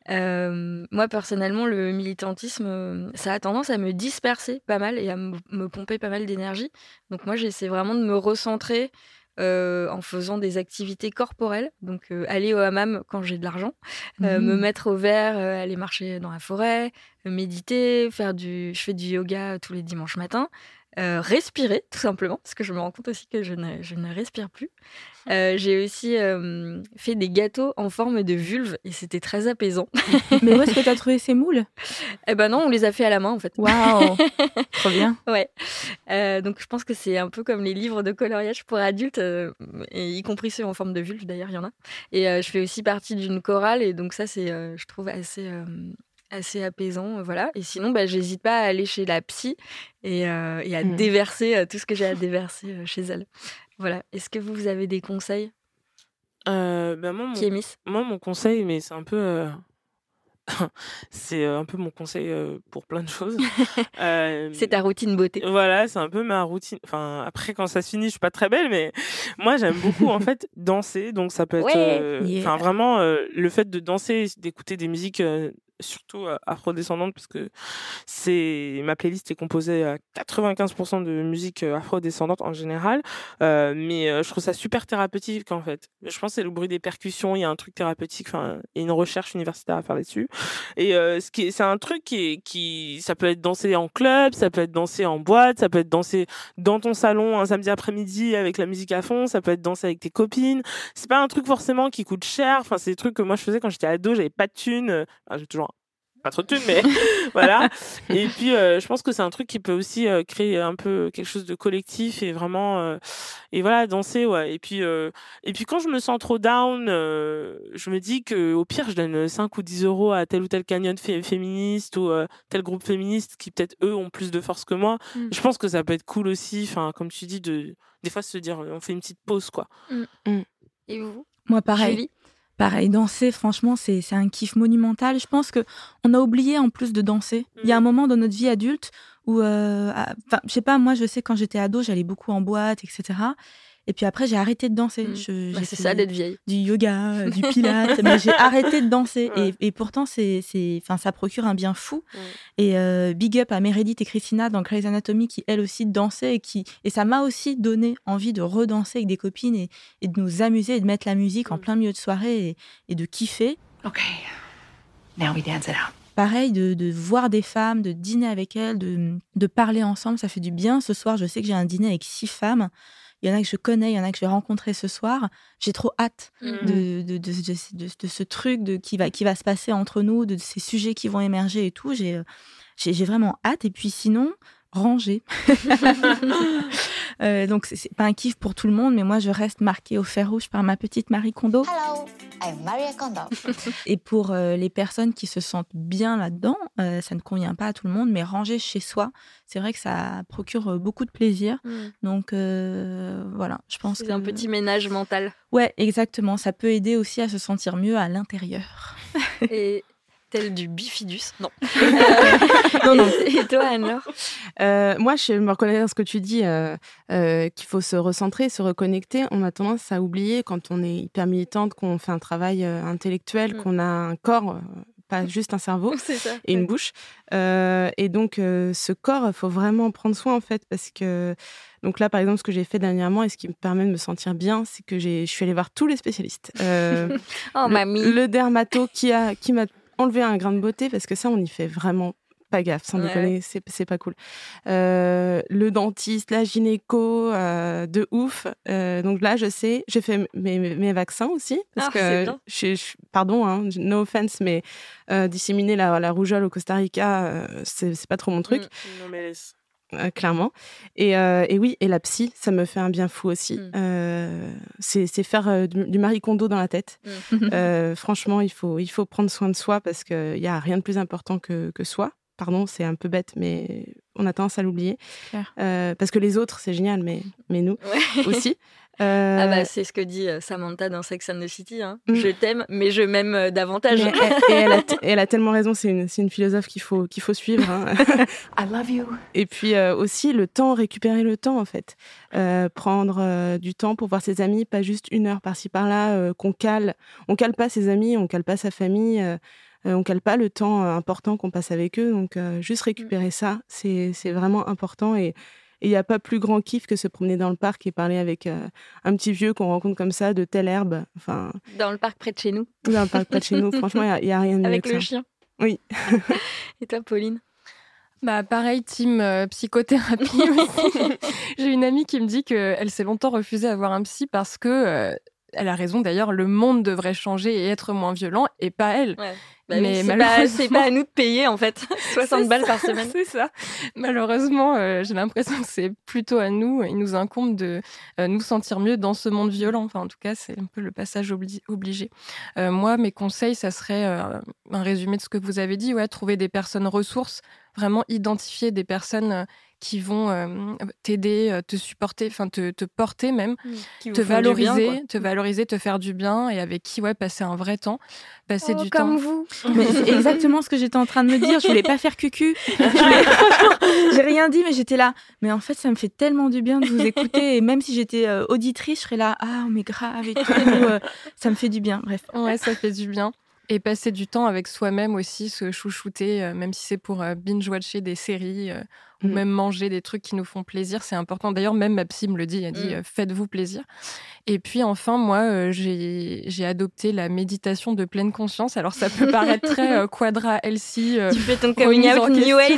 Speaker 1: Euh, moi, personnellement, le militantisme, euh, ça a tendance à me disperser pas mal et à me, me pomper pas mal d'énergie. Donc moi, j'essaie vraiment de me recentrer euh, en faisant des activités corporelles. Donc euh, aller au hammam quand j'ai de l'argent, euh,
Speaker 2: Mhm.
Speaker 1: me mettre au vert, euh, aller marcher dans la forêt, euh, méditer, faire du... je fais du yoga tous les dimanches matins. Euh, respirer, tout simplement, parce que je me rends compte aussi que je ne, je ne respire plus. Euh, j'ai aussi euh, fait des gâteaux en forme de vulve et c'était très apaisant.
Speaker 2: Mais où est-ce que tu as trouvé ces moules?
Speaker 1: Eh ben non, on les a fait à la main en fait.
Speaker 2: Waouh. Trop bien.
Speaker 1: Ouais. Euh, donc je pense que c'est un peu comme les livres de coloriage pour adultes, euh, et y compris ceux en forme de vulve d'ailleurs, il y en a. Et euh, je fais aussi partie d'une chorale et donc ça c'est, euh, je trouve assez, euh, assez apaisant, euh, voilà. Et sinon, bah, j'hésite pas à aller chez la psy et, euh, et à
Speaker 3: Mm.
Speaker 1: déverser euh, tout ce que j'ai à déverser euh, chez elle. Voilà. Est-ce que vous, vous avez des conseils,
Speaker 4: Euh, bah, moi, mon,
Speaker 1: Kémis?
Speaker 4: moi, mon conseil, mais c'est un peu. euh, c'est euh, un peu mon conseil euh, pour plein de choses. Euh,
Speaker 1: C'est ta routine beauté.
Speaker 4: Voilà, c'est un peu ma routine. Enfin, après, quand ça se finit, je suis pas très belle, mais moi, j'aime beaucoup, en fait, danser. Donc, ça peut être.
Speaker 1: Ouais.
Speaker 4: euh,
Speaker 2: Yeah.
Speaker 4: Enfin, vraiment, euh, le fait de danser, d'écouter des musiques, euh, surtout euh, afro-descendantes, parce que c'est ma playlist est composée à quatre-vingt-quinze pour cent de musique euh, afro-descendante en général. Euh, mais euh, je trouve ça super thérapeutique, en fait. Je pense que c'est le bruit des percussions. Il y a un truc thérapeutique. Enfin, il y a une recherche universitaire à faire là-dessus. Et euh, ce qui est, c'est un truc qui, est, qui, ça peut être dansé en club, ça peut être dansé en boîte, ça peut être dansé dans ton salon un samedi après-midi avec la musique à fond, ça peut être dansé avec tes copines. C'est pas un truc forcément qui coûte cher. Enfin, c'est des trucs que moi je faisais quand j'étais ado, j'avais pas de thunes. Enfin, j'ai toujours pas trop de thunes, mais voilà. Et puis, euh, je pense que c'est un truc qui peut aussi euh, créer un peu quelque chose de collectif et vraiment, euh, et voilà, danser, ouais. Et puis, euh, et puis quand je me sens trop down, euh, je me dis que au pire, je donne cinq ou dix euros à tel ou tel canyon fé- féministe ou euh, tel groupe féministe qui peut-être eux ont plus de force que moi.
Speaker 1: Mm.
Speaker 4: Je pense que ça peut être cool aussi, enfin, comme tu dis, de des fois se dire, on fait une petite pause, quoi.
Speaker 1: Et vous,
Speaker 2: Moi, pareil.
Speaker 1: Julie?
Speaker 2: Pareil, danser, franchement, c'est c'est un kiff monumental. Je pense que on a oublié en plus de danser. Il y a un moment dans notre vie adulte où, euh, ah, enfin, je sais pas, moi, je sais quand j'étais ado, j'allais beaucoup en boîte, et cetera. Et puis après, j'ai arrêté de danser.
Speaker 1: Mm.
Speaker 2: Je-
Speaker 1: Bah,
Speaker 2: j'ai
Speaker 1: c'est
Speaker 2: fait
Speaker 1: ça d'être vieille.
Speaker 2: du yoga, euh, du pilates, mais j'ai arrêté de danser.
Speaker 4: Ouais.
Speaker 2: Et, et pourtant, c'est, c'est, enfin, ça procure un bien fou.
Speaker 4: Ouais.
Speaker 2: Et euh, big up à Meredith et Christina dans Grey's Anatomy qui, elles aussi, dansaient. Et, qui, et ça m'a aussi donné envie de redanser avec des copines et, et de nous amuser et de mettre la musique en
Speaker 4: Mm.
Speaker 2: plein milieu de soirée et, et de kiffer.
Speaker 8: Okay, now we dance it out.
Speaker 2: Pareil, de, de voir des femmes, de dîner avec elles, de, de parler ensemble, ça fait du bien. Ce soir, je sais que j'ai un dîner avec six femmes. Il y en a que je connais, il y en a que je vais rencontrer ce soir. J'ai trop hâte
Speaker 1: Mm.
Speaker 2: de, de, de, de, de- de ce truc de, qui, va, qui va se passer entre nous, de ces sujets qui vont émerger et tout. J'ai, euh, j'ai, j'ai vraiment hâte. Et puis sinon, ranger. Euh, donc, c'est, c'est pas un kiff pour tout le monde, mais moi, je reste marquée au fer rouge par ma petite Marie Kondo.
Speaker 9: Hello, I'm Maria Kondo.
Speaker 2: Et pour euh, les personnes qui se sentent bien là-dedans, euh, ça ne convient pas à tout le monde, mais ranger chez soi, c'est vrai que ça procure euh, beaucoup de plaisir.
Speaker 1: Mm.
Speaker 2: Donc euh, voilà, je pense
Speaker 1: C'est
Speaker 2: que...
Speaker 1: un petit ménage mental.
Speaker 2: Ouais, exactement. Ça peut aider aussi à se sentir mieux à l'intérieur.
Speaker 1: Et tel du bifidus. Non. Euh, non, non. Et toi, Anne-Laure?
Speaker 3: euh, Moi, je me reconnais dans ce que tu dis, euh, euh, qu'il faut se recentrer, se reconnecter. On a tendance à oublier quand on est hyper militante, qu'on fait un travail euh, intellectuel, mm. qu'on a un corps... Euh, pas juste un cerveau
Speaker 1: c'est ça,
Speaker 3: et
Speaker 1: ouais.
Speaker 3: une bouche. Euh, et donc, euh, ce corps, il faut vraiment prendre soin, en fait, parce que... Donc là, par exemple, ce que j'ai fait dernièrement et ce qui me permet de me sentir bien, c'est que j'ai... je suis allée voir tous les spécialistes. Euh,
Speaker 1: oh,
Speaker 3: le,
Speaker 1: mamie.
Speaker 3: Le dermato qui, a... qui m'a enlevé un grain de beauté, parce que ça, on y fait vraiment pas gaffe, sans ouais. déconner, c'est, c'est pas cool. Euh, le dentiste, la gynéco, euh, de ouf. Euh, donc là, je sais, j'ai fait mes, mes vaccins aussi, parce ah, que, je, je, pardon, hein, no offense, mais euh, disséminer la, la rougeole au Costa Rica, euh, c'est, c'est pas trop mon truc.
Speaker 4: Mmh. Non, mais laisse.
Speaker 3: Euh, clairement. Et, euh, et oui, et la psy, ça me fait un bien fou aussi. Mm. Euh, c'est, c'est faire euh, du, du Marie Kondo dans la tête. Mm. Euh, franchement, il faut, il faut prendre soin de soi parce qu'il n'y a rien de plus important que, que soi. Pardon, c'est un peu bête, mais on a tendance à l'oublier. Euh, parce que les autres, c'est génial, mais, mais nous ouais. aussi.
Speaker 1: Euh... Ah bah, c'est ce que dit Samantha dans Sex and the City. Hein. Mm. Je t'aime, mais je m'aime davantage.
Speaker 3: Mais elle, et elle, a t- elle a tellement raison, c'est une, c'est une philosophe qu'il faut, qu'il faut suivre. Hein.
Speaker 8: I love you.
Speaker 3: Et puis euh, aussi, le temps, récupérer le temps, en fait. Euh, prendre euh, du temps pour voir ses amis, pas juste une heure par-ci, par-là, euh, qu'on cale. On cale pas ses amis, on cale pas sa famille. Euh, Euh, on cale pas le temps euh, important qu'on passe avec eux, donc euh, juste récupérer ça, c'est, c'est vraiment important et il n'y a pas plus grand kiff que se promener dans le parc et parler avec euh, un petit vieux qu'on rencontre comme ça, de telle herbe. Enfin,
Speaker 1: dans le parc près de chez nous.
Speaker 3: Dans le parc près de chez nous, franchement, il n'y a, a rien de mieux
Speaker 1: avec
Speaker 3: que
Speaker 1: le
Speaker 3: ça.
Speaker 1: chien.
Speaker 3: Oui.
Speaker 1: Et toi, Pauline?
Speaker 5: Bah pareil, team euh, psychothérapie aussi. J'ai une amie qui me dit qu'elle s'est longtemps refusée à voir un psy parce que... Euh, elle a raison d'ailleurs, le monde devrait changer et être moins violent, et pas elle.
Speaker 1: Ouais. Bah mais oui, c'est, pas, c'est pas à nous de payer, en fait. soixante balles par semaine.
Speaker 5: C'est ça. Malheureusement, euh, j'ai l'impression que c'est plutôt à nous. Il nous incombe de euh, nous sentir mieux dans ce monde violent. Enfin, en tout cas, c'est un peu le passage obli- obligé. Euh, moi, mes conseils, ça serait euh, un résumé de ce que vous avez dit. Ouais, trouver des personnes ressources, vraiment identifier des personnes... Euh, qui vont euh, t'aider, euh, te supporter, enfin te, te porter même, mmh. te valoriser, bien, te valoriser, te faire du bien et avec qui ouais passer un vrai temps, passer
Speaker 1: oh,
Speaker 5: du
Speaker 1: comme
Speaker 5: temps.
Speaker 1: Vous.
Speaker 2: Mais c'est exactement ce que j'étais en train de me dire. Je voulais pas faire cucu. Je j'ai rien dit, mais j'étais là. Mais en fait, ça me fait tellement du bien de vous écouter et même si j'étais euh, auditrice, je serais là. Ah mais grave et tout. euh, ça me fait du bien. Bref.
Speaker 5: Ouais, ça fait du bien. Et passer du temps avec soi-même aussi, se chouchouter, euh, même si c'est pour euh, binge-watcher des séries euh, mmh. ou même manger des trucs qui nous font plaisir, c'est important. D'ailleurs, même ma psy me le dit, elle dit mmh. euh, « faites-vous plaisir ». Et puis enfin, moi, euh, j'ai, j'ai adopté la méditation de pleine conscience. Alors ça peut paraître très euh, quadra healthy. Euh,
Speaker 1: tu fais ton coming out new age.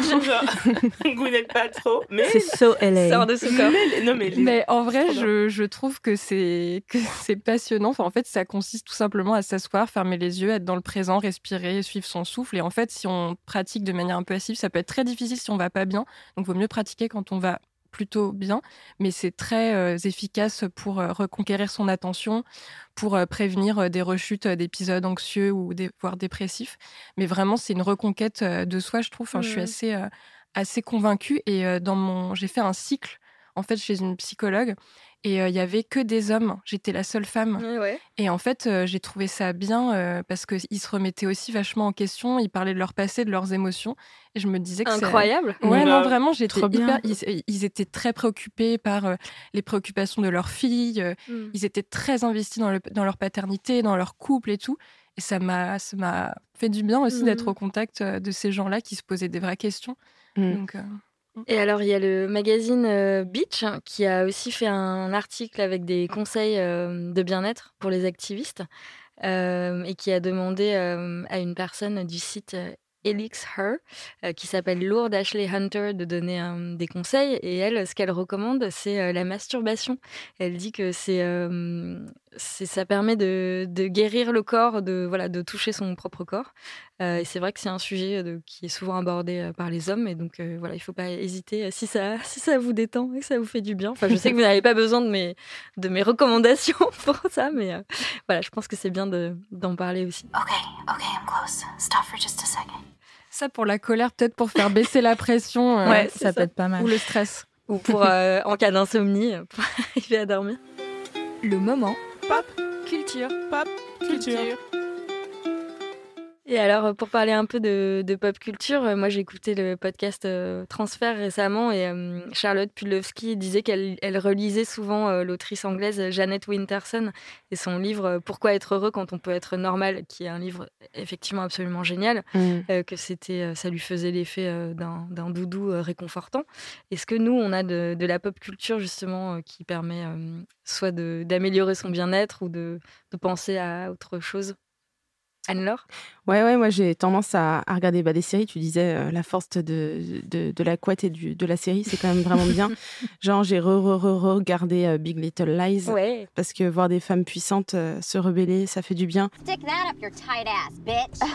Speaker 4: Vous n'êtes pas trop, mais...
Speaker 2: C'est so L A.
Speaker 1: Sors de ce corps.
Speaker 4: Mais, non, mais, les...
Speaker 5: mais en vrai, je, je trouve que c'est, que c'est passionnant. Enfin, en fait, ça consiste tout simplement à s'asseoir, fermer les yeux, être dans le présent, respirer, suivre son souffle. Et en fait, si on pratique de manière un peu passive, ça peut être très difficile si on va pas bien. Donc, il vaut mieux pratiquer quand on va plutôt bien, mais c'est très euh, efficace pour euh, reconquérir son attention, pour euh, prévenir euh, des rechutes euh, d'épisodes anxieux ou des, voire dépressifs. Mais vraiment, c'est une reconquête euh, de soi, je trouve. Enfin, mmh. Je suis assez, euh, assez convaincue. Et euh, dans mon... j'ai fait un cycle, en fait, chez une psychologue. Et il euh, y avait que des hommes. J'étais la seule femme.
Speaker 1: Ouais.
Speaker 5: Et en fait, euh, j'ai trouvé ça bien euh, parce qu'ils se remettaient aussi vachement en question. Ils parlaient de leur passé, de leurs émotions. Et je me disais que
Speaker 1: incroyable.
Speaker 5: C'est... Ouais, non, vraiment, j'étais hyper... Ils, ils étaient très préoccupés par euh, les préoccupations de leur fille. Euh, mm. Ils étaient très investis dans, le, dans leur paternité, dans leur couple et tout. Et ça m'a, ça m'a fait du bien aussi mm. d'être au contact de ces gens-là qui se posaient des vraies questions. Mm. Donc... Euh...
Speaker 1: Et alors, il y a le magazine euh, Beach qui a aussi fait un article avec des conseils euh, de bien-être pour les activistes euh, et qui a demandé euh, à une personne du site euh, Elix Her, euh, qui s'appelle Lourdes Ashley Hunter, de donner euh, des conseils. Et elle, ce qu'elle recommande, c'est euh, la masturbation. Elle dit que c'est, euh, c'est, ça permet de, de guérir le corps, de, voilà, de toucher son propre corps. Euh, et c'est vrai que c'est un sujet de, qui est souvent abordé euh, par les hommes. Et donc, euh, voilà, il ne faut pas hésiter si ça, si ça vous détend et que ça vous fait du bien. Enfin, je sais que vous n'avez pas besoin de mes, de mes recommandations pour ça, mais euh, voilà, je pense que c'est bien de, d'en parler aussi.
Speaker 9: Ok, ok, I'm close. Stop for just a second.
Speaker 5: Ça, pour la colère, peut-être pour faire baisser la pression. Euh,
Speaker 2: ouais, ça, ça peut être pas mal.
Speaker 5: Ou le stress.
Speaker 1: Ou pour, euh, en cas d'insomnie, pour arriver à dormir. Le moment
Speaker 4: Pop
Speaker 1: culture.
Speaker 4: Pop culture.
Speaker 1: Et alors, pour parler un peu de, de pop culture, moi j'ai écouté le podcast euh, Transfert récemment et euh, Charlotte Pudlowski disait qu'elle elle relisait souvent euh, l'autrice anglaise Janet Winterson et son livre Pourquoi être heureux quand on peut être normal, qui est un livre effectivement absolument génial, mmh. euh, que c'était, ça lui faisait l'effet euh, d'un, d'un doudou euh, réconfortant. Est-ce que nous, on a de, de la pop culture justement euh, qui permet euh, soit de, d'améliorer son bien-être ou de, de penser à autre chose ? Anne-Laure ?
Speaker 3: Ouais, ouais, moi j'ai tendance à, à regarder bah, des séries. Tu disais euh, la force de, de, de la couette et du, de la série, c'est quand même vraiment bien. Genre, j'ai re-re-re-regardé euh, Big Little Lies.
Speaker 1: Ouais.
Speaker 3: Parce que voir des femmes puissantes euh, se rebeller, ça fait du bien.
Speaker 10: Stick that up your tight ass, bitch.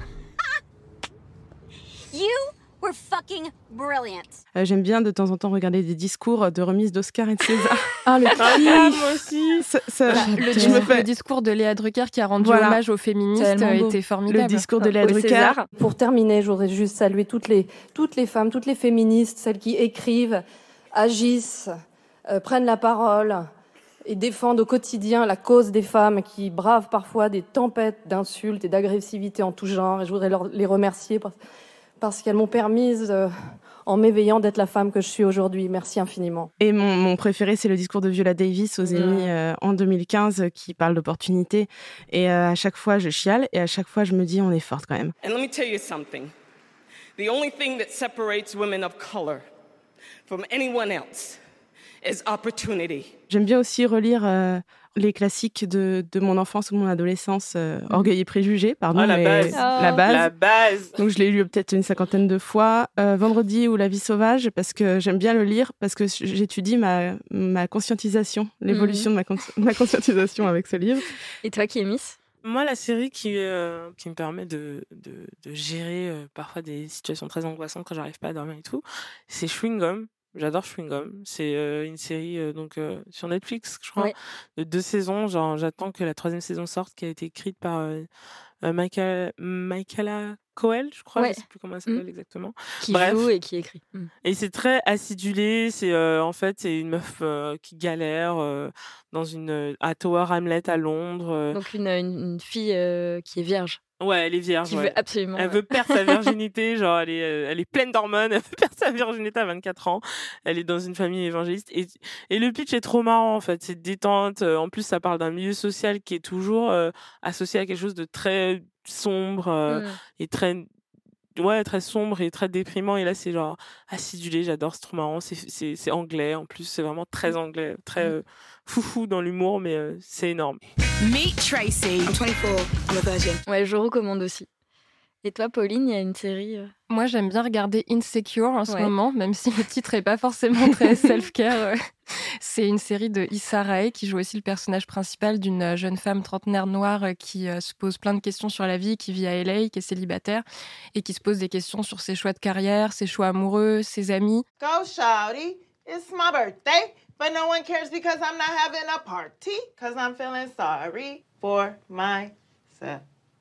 Speaker 10: You were fucking brilliant.
Speaker 3: Euh, j'aime bien de temps en temps regarder des discours de remise d'Oscar et de César.
Speaker 5: Ah, le
Speaker 4: ah, moi aussi.
Speaker 3: Ça, ça,
Speaker 5: voilà, le, dis- fais... le discours de Léa Drucker qui a rendu voilà. hommage aux féministes était formidable.
Speaker 3: Le discours de Léa Drucker.
Speaker 11: Pour terminer, je voudrais juste saluer toutes les, toutes les femmes, toutes les féministes, celles qui écrivent, agissent, euh, prennent la parole et défendent au quotidien la cause des femmes, qui bravent parfois des tempêtes d'insultes et d'agressivité en tout genre. Et je voudrais leur, les remercier parce, parce qu'elles m'ont permis... Euh, en m'éveillant d'être la femme que je suis aujourd'hui. Merci infiniment.
Speaker 3: Et mon, mon préféré, c'est le discours de Viola Davis aux Emmy euh, en deux mille quinze, qui parle d'opportunité. Et euh, à chaque fois, je chiale, et à chaque fois, je me dis, on est forte quand même.
Speaker 12: And let me tell you something. The only thing that separates women of color from anyone else is opportunity.
Speaker 3: J'aime bien aussi relire euh, les classiques de, de mon enfance ou de mon adolescence, euh, mmh. Orgueil et préjugés, pardon.
Speaker 4: Oh, la
Speaker 3: mais
Speaker 4: base.
Speaker 3: Oh. La base.
Speaker 4: La base.
Speaker 3: Donc je l'ai lu peut-être une cinquantaine de fois. Euh, Vendredi ou La vie sauvage, parce que j'aime bien le lire, parce que j'étudie ma, ma conscientisation, l'évolution mmh. de ma, con- ma conscientisation avec ce livre.
Speaker 1: Et toi, Kémis ?
Speaker 4: Moi, la série qui, euh, qui me permet de, de, de gérer euh, parfois des situations très angoissantes quand j'arrive pas à dormir et tout, c'est Chewing Gum. J'adore Chewing Gum. C'est euh, une série euh, donc euh, sur Netflix, je crois, ouais. de deux saisons. Genre, j'attends que la troisième saison sorte, qui a été écrite par euh, euh, Michael, Michaela Coel, je crois. Ouais. Je sais plus comment elle s'appelle mmh. exactement.
Speaker 1: Qui
Speaker 4: Bref.
Speaker 1: joue et qui écrit. Mmh.
Speaker 4: Et c'est très acidulé. C'est euh, en fait c'est une meuf euh, qui galère euh, dans une à Tower Hamlet à Londres. Euh.
Speaker 1: Donc une, une fille euh, qui est vierge.
Speaker 4: Ouais, elle est vierge.
Speaker 1: Qui
Speaker 4: ouais.
Speaker 1: veut absolument.
Speaker 4: Elle
Speaker 1: ouais.
Speaker 4: veut perdre sa virginité, genre elle est, euh, elle est pleine d'hormones. Elle veut perdre sa virginité à vingt-quatre ans. Elle est dans une famille évangéliste et et le pitch est trop marrant en fait. C'est détente. En plus, ça parle d'un milieu social qui est toujours euh, associé à quelque chose de très sombre euh, mmh. et très ouais très sombre et très déprimant. Et là, c'est genre acidulé. J'adore, c'est trop marrant. C'est c'est c'est anglais en plus. C'est vraiment très anglais, très euh, foufou dans l'humour, mais euh, c'est énorme.
Speaker 13: Meet Tracy. I'm twenty-four. I'm a virgin.
Speaker 1: Ouais, je recommande aussi. Et toi, Pauline, il y a une série euh...
Speaker 5: Moi, j'aime bien regarder Insecure en ce ouais. moment, même si le titre n'est pas forcément très self-care. C'est une série de Issa Rae qui joue aussi le personnage principal d'une jeune femme trentenaire noire qui euh, se pose plein de questions sur la vie, qui vit à L A, qui est célibataire et qui se pose des questions sur ses choix de carrière, ses choix amoureux, ses amis.
Speaker 14: Go, shawty. It's my birthday. But no one cares because I'm not having a party, because I'm feeling sorry for myself.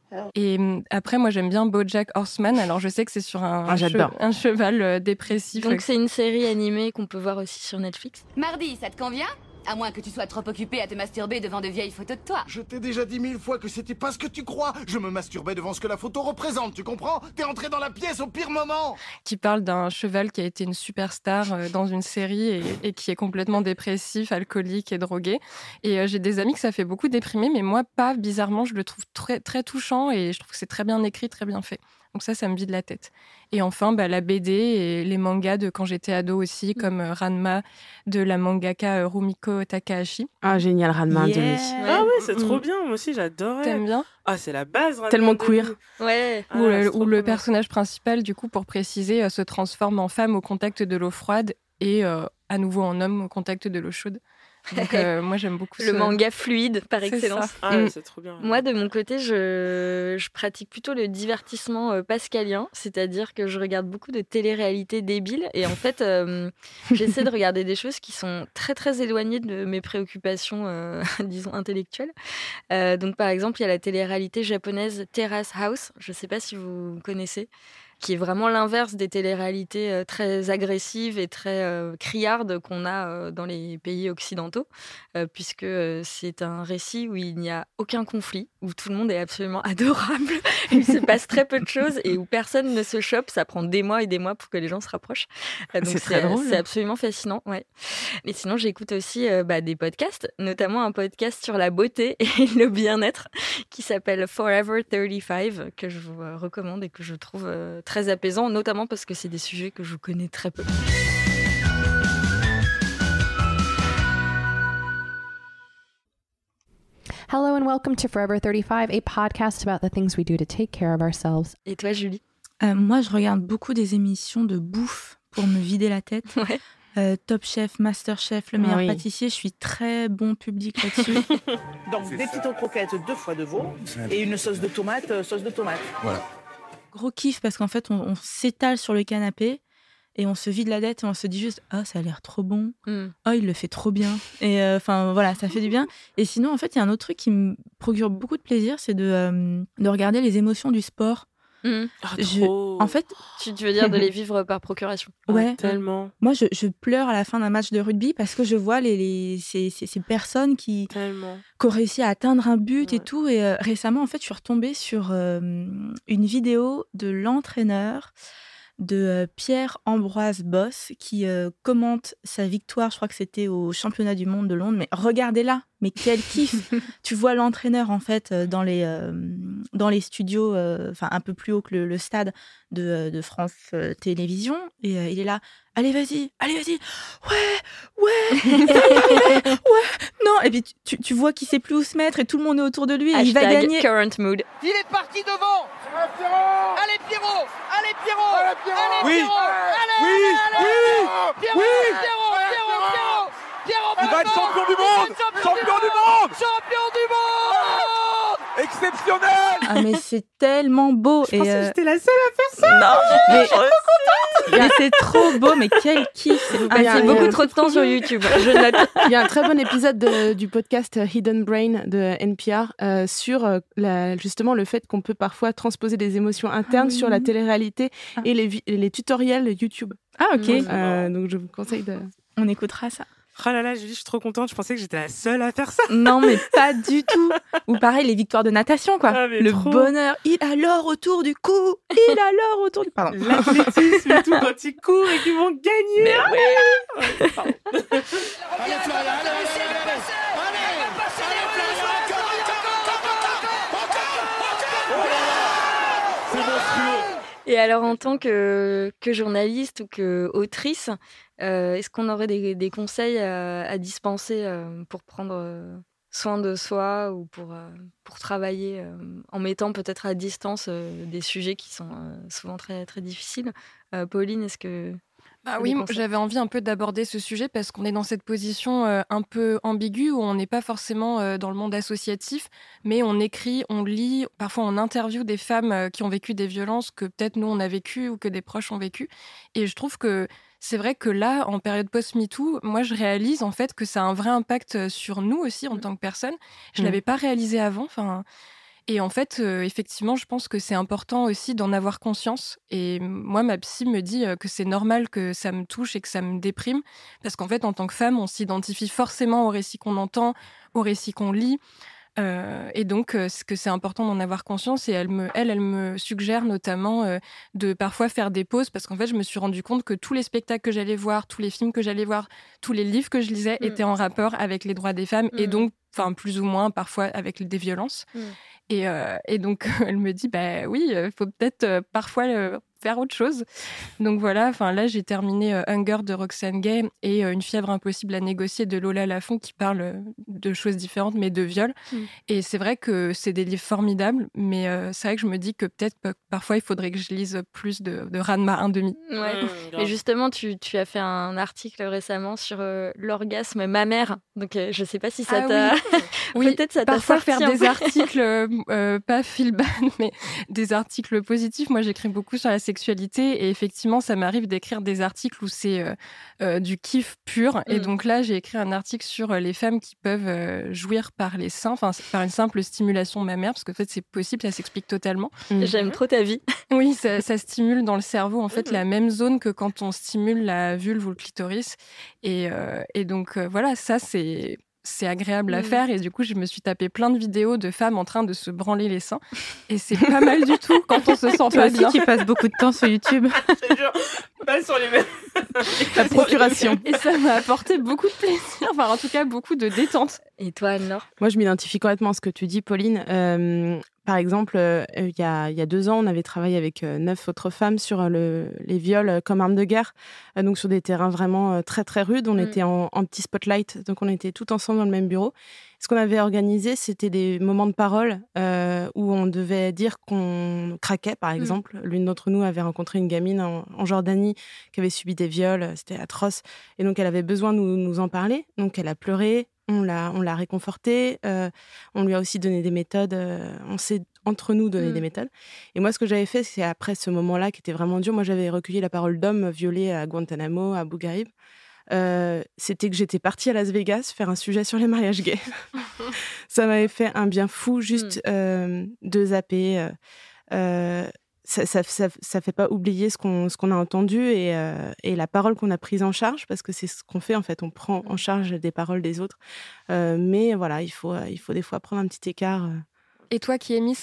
Speaker 5: Et après, moi, j'aime bien BoJack Horseman. Alors, je sais que c'est sur un,
Speaker 3: ah,
Speaker 5: che- un cheval euh, dépressif.
Speaker 1: Donc, c'est une série animée qu'on peut voir aussi sur Netflix.
Speaker 10: Mardi, ça te convient ? À moins que tu sois trop occupé à te masturber devant de vieilles photos de toi.
Speaker 15: Je t'ai déjà dit mille fois que c'était pas ce que tu crois. Je me masturbais devant ce que la photo représente, tu comprends ? T'es entré dans la pièce au pire moment.
Speaker 5: Qui parle d'un cheval qui a été une superstar euh, dans une série et, et qui est complètement dépressif, alcoolique et drogué. Et euh, j'ai des amis que ça fait beaucoup déprimer, mais moi, pas bizarrement. Je le trouve très, très touchant et je trouve que c'est très bien écrit, très bien fait. Donc ça, ça me vide la tête. Et enfin, bah, la B D et les mangas de quand j'étais ado aussi, comme euh, Ranma de la mangaka euh, Rumiko Takahashi.
Speaker 3: Ah, génial, Ranma.
Speaker 4: Yeah. Ouais. Ah ouais, c'est mmh. trop bien. Moi aussi, j'adorais.
Speaker 5: T'aimes bien ?
Speaker 4: Ah, c'est la base. Ranma.
Speaker 3: Tellement queer.
Speaker 1: Ouais.
Speaker 5: Où, ah, le, où le personnage principal, du coup, pour préciser, euh, se transforme en femme au contact de l'eau froide et euh, à nouveau en homme au contact de l'eau chaude. Donc euh, moi j'aime beaucoup
Speaker 1: le
Speaker 5: ce...
Speaker 1: manga fluide par excellence.
Speaker 4: Ah, mmh. C'est trop bien.
Speaker 1: Moi de mon côté je, je pratique plutôt le divertissement euh, pascalien, c'est-à-dire que je regarde beaucoup de télé-réalité débiles et en fait euh, j'essaie de regarder des choses qui sont très très éloignées de mes préoccupations euh, disons intellectuelles. Euh, donc par exemple il y a la télé-réalité japonaise Terrace House, je sais pas si vous connaissez. qui est vraiment l'inverse des téléréalités euh, très agressives et très euh, criardes qu'on a euh, dans les pays occidentaux, euh, puisque euh, c'est un récit où il n'y a aucun conflit, où tout le monde est absolument adorable, où il se passe très peu de choses et où personne ne se chope. Ça prend des mois et des mois pour que les gens se rapprochent. Euh, donc
Speaker 3: c'est
Speaker 1: c'est,
Speaker 3: très drôle.
Speaker 1: C'est absolument fascinant. Ouais. Et sinon, j'écoute aussi euh, bah, des podcasts, notamment un podcast sur la beauté et le bien-être qui s'appelle Forever trente-cinq, que je vous euh, recommande et que je trouve euh, très apaisant, notamment parce que c'est des sujets que je connais très peu.
Speaker 16: Hello and welcome to Forever thirty-five, a podcast about the things we do to take care of ourselves.
Speaker 1: Et toi, Julie?
Speaker 2: euh, Moi, je regarde beaucoup des émissions de bouffe pour me vider la tête.
Speaker 1: Ouais.
Speaker 2: Euh, Top Chef, Master Chef, Le meilleur
Speaker 3: oui.
Speaker 2: pâtissier, je suis très bon public là-dessus.
Speaker 17: Donc des petites croquettes, deux fois de veau et une sauce de tomate, euh, sauce de tomate.
Speaker 15: Voilà.
Speaker 2: Gros kiff parce qu'en fait, on, on s'étale sur le canapé et on se vide la tête et on se dit juste « Ah, oh, ça a l'air trop bon.
Speaker 1: Mm.
Speaker 2: Oh, il le fait trop bien. » Et enfin, euh, voilà, ça fait du bien. Et sinon, en fait, il y a un autre truc qui me procure beaucoup de plaisir, c'est de, euh, de regarder les émotions du sport.
Speaker 1: Mm.
Speaker 4: Ah,
Speaker 2: Je-
Speaker 4: trop.
Speaker 2: En fait,
Speaker 1: Tu, tu veux dire de les vivre par procuration?
Speaker 2: ouais.
Speaker 4: Tellement.
Speaker 2: Moi, je, je pleure à la fin d'un match de rugby parce que je vois les, les- ces, ces- ces personnes qui,
Speaker 4: Tellement.
Speaker 2: qui ont réussi à atteindre un but et
Speaker 4: Ouais.
Speaker 2: tout. Et euh, récemment, en fait, je suis retombée sur euh, une vidéo de l'entraîneur de euh, Pierre-Ambroise Boss qui euh, commente sa victoire, je crois que c'était au championnat du monde de Londres. Mais regardez-la, mais quel kiff. Tu vois l'entraîneur, en fait, euh, dans les, euh, dans les studios, euh, enfin un peu plus haut que le, le stade de, euh, de France euh, Télévisions. Et euh, il est là, allez, vas-y, allez, vas-y. Ouais, ouais, ça y est, ouais, ouais. Non, et puis tu, tu, tu vois qu'il sait plus où se mettre et tout le monde est autour de lui et il va
Speaker 1: Hashtag
Speaker 2: gagner.
Speaker 1: current mood.
Speaker 7: Il est parti devant. Allez Pierrot. Allez Pierrot. Allez Pierrot.
Speaker 18: Oui.
Speaker 7: Allez,
Speaker 18: Oui.
Speaker 7: allez, allez,
Speaker 18: Oui.
Speaker 7: allez. Pierrot,
Speaker 18: Oui.
Speaker 7: Pierrot, Pierrot, Pierrot. Pierrot,
Speaker 18: Il va être
Speaker 7: Pierrot.
Speaker 18: champion du monde.
Speaker 7: Il va être
Speaker 18: Champion du monde.
Speaker 7: Champion du monde.
Speaker 18: Exceptionnel.
Speaker 2: Ah, mais c'est tellement beau.
Speaker 4: Je pensais
Speaker 2: et,
Speaker 4: que
Speaker 2: euh,
Speaker 4: j'étais la seule à faire ça.
Speaker 2: Non, mais, mais c'est trop beau, mais quel kiff. C'est
Speaker 1: Ah,
Speaker 3: Il y a-
Speaker 1: c'est
Speaker 3: il y a
Speaker 1: beaucoup
Speaker 3: un-
Speaker 1: trop de temps sur YouTube. Je note.
Speaker 3: Il y a un très bon épisode de- du podcast Hidden Brain de N P R euh, sur euh, la- justement le fait qu'on peut parfois transposer des émotions internes
Speaker 2: Ah oui.
Speaker 3: sur la télé-réalité
Speaker 2: Ah.
Speaker 3: et les, vi- et les tutoriels YouTube.
Speaker 2: Ah, ok.
Speaker 3: Euh, donc je vous conseille de...
Speaker 2: On écoutera ça.
Speaker 4: Oh là là, Julie, je suis trop contente. Je pensais que j'étais la seule à faire ça.
Speaker 2: Non, mais pas du tout. Ou pareil, les victoires de natation, quoi.
Speaker 4: Ah, mais
Speaker 2: le
Speaker 4: trop.
Speaker 2: bonheur. Il a l'or autour du cou. Il a l'or autour du... Pardon.
Speaker 4: L'athlétisme et tout, quand ils courent et qu'ils vont gagner.
Speaker 2: Mais
Speaker 4: Ah
Speaker 2: oui.
Speaker 4: là là. Ouais, pardon.
Speaker 7: Allez Florian, allez, allez, allez, allez. Allez, allez Florian, encore, encore, encore, encore, encore.
Speaker 18: C'est monstrueux.
Speaker 1: Et alors, en tant que, que journaliste ou que autrice, euh, est-ce qu'on aurait des, des conseils à, à dispenser euh, pour prendre euh, soin de soi ou pour, euh, pour travailler euh, en mettant peut-être à distance euh, des sujets qui sont euh, souvent très, très difficiles? Euh, Pauline, est-ce que...
Speaker 5: Bah
Speaker 1: Des
Speaker 5: oui,
Speaker 1: conseils.
Speaker 5: j'avais envie un peu d'aborder ce sujet parce qu'on est dans cette position euh, un peu ambiguë où on n'est pas forcément euh, dans le monde associatif, mais on écrit, on lit, parfois on interviewe des femmes euh, qui ont vécu des violences que peut-être nous on a vécues ou que des proches ont vécues. Et je trouve que c'est vrai que là, en période post-MeToo, moi je réalise en fait que ça a un vrai impact sur nous aussi en tant que personne. Je
Speaker 3: Mmh.
Speaker 5: l'avais pas réalisé avant. Enfin. Et en fait, euh, effectivement, je pense que c'est important aussi d'en avoir conscience. Et moi, ma psy me dit euh, que c'est normal que ça me touche et que ça me déprime. Parce qu'en fait, en tant que femme, on s'identifie forcément aux récits qu'on entend, aux récits qu'on lit. Euh, et donc, euh, c'est que c'est important d'en avoir conscience. Et elle, me, elle, elle me suggère notamment euh, de parfois faire des pauses. Parce qu'en fait, je me suis rendu compte que tous les spectacles que j'allais voir, tous les films que j'allais voir, tous les livres que je lisais
Speaker 1: Mm.
Speaker 5: étaient en rapport avec les droits des femmes. Et
Speaker 1: Mm.
Speaker 5: donc, enfin, plus ou moins, parfois, avec des violences.
Speaker 1: Mm.
Speaker 5: Et, euh, et donc, elle me dit, bah oui, il faut peut-être euh, parfois euh, faire autre chose. Donc voilà, enfin là, j'ai terminé euh, Hunger de Roxane Gay et euh, Une fièvre impossible à négocier de Lola Lafont qui parlent euh, de choses différentes, mais de viol.
Speaker 1: Mm.
Speaker 5: Et c'est vrai que c'est des livres formidables, mais euh, c'est vrai que je me dis que peut-être que parfois, il faudrait que je lise plus de, de Ranma un demi.
Speaker 1: Ouais.
Speaker 4: Mmh,
Speaker 1: Et
Speaker 4: grave.
Speaker 1: justement, tu, tu as fait un article récemment sur euh, l'orgasme mammaire. Donc, euh, je sais pas si ça
Speaker 5: Ah
Speaker 1: t'a...
Speaker 5: Oui,
Speaker 1: Peut-être ça t'a
Speaker 5: parfois
Speaker 1: sorti
Speaker 5: faire
Speaker 1: un
Speaker 5: des
Speaker 1: peu.
Speaker 5: articles, euh, euh, pas feel bad, mais des articles positifs. Moi, j'écris beaucoup sur la sexualité. Et effectivement, ça m'arrive d'écrire des articles où c'est euh, euh, du kiff pur. Mm. Et donc là, j'ai écrit un article sur les femmes qui peuvent euh, jouir par les seins, enfin par une simple stimulation mammaire, parce qu'en fait, c'est possible, ça s'explique totalement.
Speaker 1: Mm. J'aime trop ta vie.
Speaker 5: Oui, ça, ça stimule dans le cerveau, en fait, mm. la même zone que quand on stimule la vulve ou le clitoris. Et, euh, et donc, euh, voilà, ça, c'est... c'est agréable mmh. à faire et du coup je me suis tapé plein de vidéos de femmes en train de se branler les seins et c'est pas mal du tout quand on se sent pas bien.
Speaker 2: Toi aussi qui passe beaucoup de temps sur YouTube.
Speaker 4: C'est genre, pas sur les mêmes.
Speaker 2: La procuration.
Speaker 5: Et ça m'a apporté beaucoup de plaisir, enfin en tout cas beaucoup de détente.
Speaker 1: Et toi Anne-Laure ?
Speaker 3: Moi je m'identifie complètement à ce que tu dis Pauline. Euh, par exemple, euh, il y a, il y a deux ans, on avait travaillé avec euh, neuf autres femmes sur le, les viols comme arme de guerre, euh, donc sur des terrains vraiment euh, très très rudes. On mmh. était en, en petit spotlight, donc on était tout ensemble dans le même bureau. Ce qu'on avait organisé, c'était des moments de parole euh, où on devait dire qu'on craquait, par exemple. Mmh. L'une d'entre nous avait rencontré une gamine en, en Jordanie qui avait subi des viols, c'était atroce. Et donc, elle avait besoin de nous, nous en parler. Donc, elle a pleuré, on l'a, on l'a réconfortée. Euh, on lui a aussi donné des méthodes. Euh, on s'est, entre nous, donné mmh. des méthodes. Et moi, ce que j'avais fait, c'est après ce moment-là qui était vraiment dur, moi, j'avais recueilli la parole d'hommes violés à Guantanamo, à Abu Ghraib. Euh, c'était que j'étais partie à Las Vegas faire un sujet sur les mariages gays. Ça m'avait fait un bien fou juste mm. euh, de zapper. Euh, euh, ça, ça, ça, ça fait pas oublier ce qu'on, ce qu'on a entendu et, euh, et la parole qu'on a prise en charge parce que c'est ce qu'on fait en fait, on prend en charge des paroles des autres. Euh, mais voilà, il faut, il faut des fois prendre un petit écart.
Speaker 5: Et toi qui es Miss ?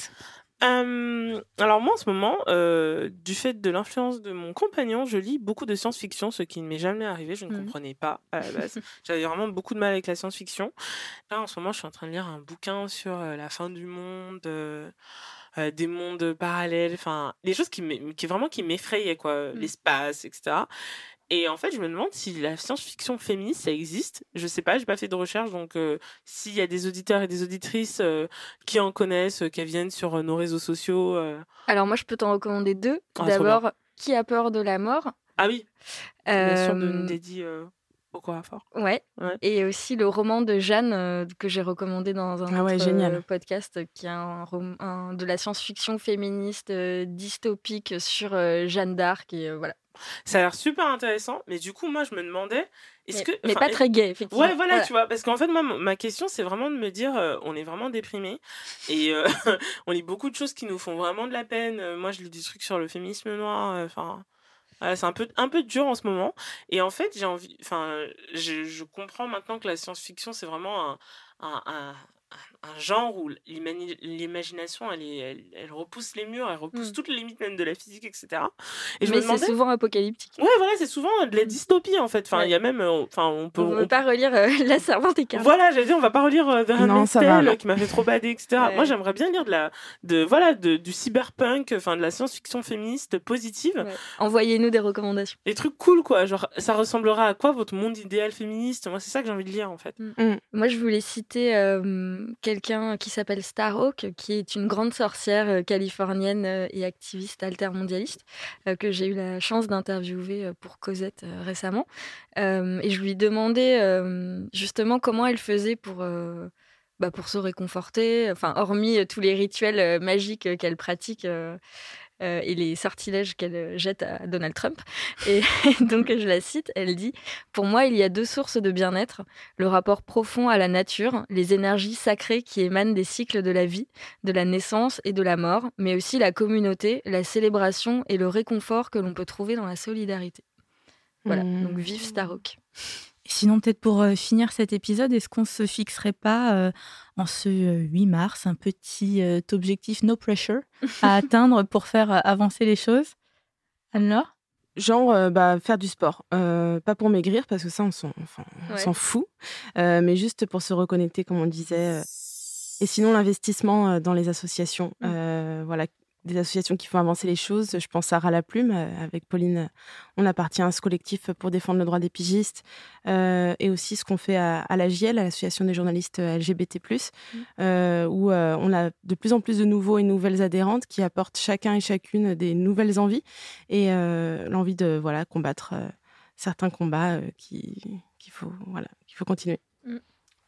Speaker 4: Euh, alors moi en ce moment, euh, du fait de l'influence de mon compagnon, je lis beaucoup de science-fiction, ce qui ne m'est jamais arrivé, je ne mmh. comprenais pas à la base. J'avais vraiment beaucoup de mal avec la science-fiction. Là en ce moment, je suis en train de lire un bouquin sur euh, la fin du monde, euh, euh, des mondes parallèles, enfin des choses qui, qui vraiment qui m'effrayaient quoi, mmh. l'espace, et cetera. Et en fait, je me demande si la science-fiction féministe, ça existe. Je sais pas, j'ai pas fait de recherche, donc euh, s'il y a des auditeurs et des auditrices euh, qui en connaissent, euh, qui viennent sur euh, nos réseaux sociaux. Euh...
Speaker 1: Alors moi, je peux t'en recommander deux. Ah, D'abord, Qui a peur de la mort ?
Speaker 4: Ah oui, euh... bien sûr, de Dédi euh, Okorafor.
Speaker 1: Ouais. ouais. Et aussi le roman de Jeanne euh, que j'ai recommandé dans un
Speaker 3: ah ouais,
Speaker 1: autre
Speaker 3: génial.
Speaker 1: podcast, qui est un, un, de la science-fiction féministe euh, dystopique sur euh, Jeanne d'Arc et euh, voilà.
Speaker 4: Ça a l'air super intéressant, mais du coup, moi, je me demandais, est-ce
Speaker 1: mais,
Speaker 4: que...
Speaker 1: Mais pas très gay, effectivement.
Speaker 4: Ouais, voilà, voilà, tu vois, parce qu'en fait, moi, ma question, c'est vraiment de me dire, euh, on est vraiment déprimés, et euh, on lit beaucoup de choses qui nous font vraiment de la peine. Euh, moi, je lis des trucs sur le féminisme noir, enfin... Euh, voilà, c'est un peu, un peu dur en ce moment, et en fait, j'ai envie... Enfin, je, je comprends maintenant que la science-fiction, c'est vraiment un... un, un un genre où l'imani- l'imagination elle, est, elle, elle repousse les murs, elle repousse mmh. toutes les limites même de la physique, et cetera. Et je
Speaker 1: mais
Speaker 4: me demandais...
Speaker 1: c'est souvent apocalyptique.
Speaker 4: Ouais, voilà, c'est souvent de la dystopie en fait. Enfin, il ouais. y a même, enfin, on, on peut.
Speaker 1: On ne peut pas relire euh, La Servante écarlate.
Speaker 4: Voilà, j'allais dire, on va pas relire euh, The Handmaid's Tale qui m'a fait trop bader, et cetera. Ouais. Moi, j'aimerais bien lire de la, de voilà, de, du cyberpunk, enfin, de la science-fiction féministe positive. Ouais.
Speaker 1: Envoyez-nous des recommandations.
Speaker 4: Des trucs cool, quoi. Genre, ça ressemblera à quoi votre monde idéal féministe ? Moi, c'est ça que j'ai envie de lire en fait.
Speaker 1: Mmh. Mmh. Moi, je voulais citer euh, quelqu'un qui s'appelle Starhawk, qui est une grande sorcière euh, californienne euh, et activiste altermondialiste, euh, que j'ai eu la chance d'interviewer euh, pour Cosette euh, récemment. Euh, et je lui demandais euh, justement comment elle faisait pour, euh, bah, pour se réconforter, enfin, hormis euh, tous les rituels euh, magiques euh, qu'elle pratique euh, euh, et les sortilèges qu'elle jette à Donald Trump. Et donc, je la cite, elle dit « Pour moi, il y a deux sources de bien-être, le rapport profond à la nature, les énergies sacrées qui émanent des cycles de la vie, de la naissance et de la mort, mais aussi la communauté, la célébration et le réconfort que l'on peut trouver dans la solidarité. » Voilà, mmh. donc vive Starhawk.
Speaker 2: Sinon, peut-être pour euh, finir cet épisode, est-ce qu'on ne se fixerait pas euh, en ce euh, huit mars un petit euh, objectif no pressure à atteindre pour faire euh, avancer les choses ? Anne-Laure ?
Speaker 3: Genre, euh, bah, faire du sport. Euh, pas pour maigrir, parce que ça, on s'en, enfin, on ouais. s'en fout. Euh, mais juste pour se reconnecter, comme on disait. Et sinon, l'investissement dans les associations. Mmh. Euh, voilà. Des associations qui font avancer les choses. Je pense à Ras la Plume. Avec Pauline, on appartient à ce collectif pour défendre le droit des pigistes. Euh, et aussi ce qu'on fait à, à l'A J L, à l'Association des journalistes L G B T plus, mmh. euh, où euh, on a de plus en plus de nouveaux et nouvelles adhérentes qui apportent chacun et chacune des nouvelles envies et euh, l'envie de voilà, combattre euh, certains combats euh, qui, qu'il faut, voilà, qu'il faut continuer. Mmh.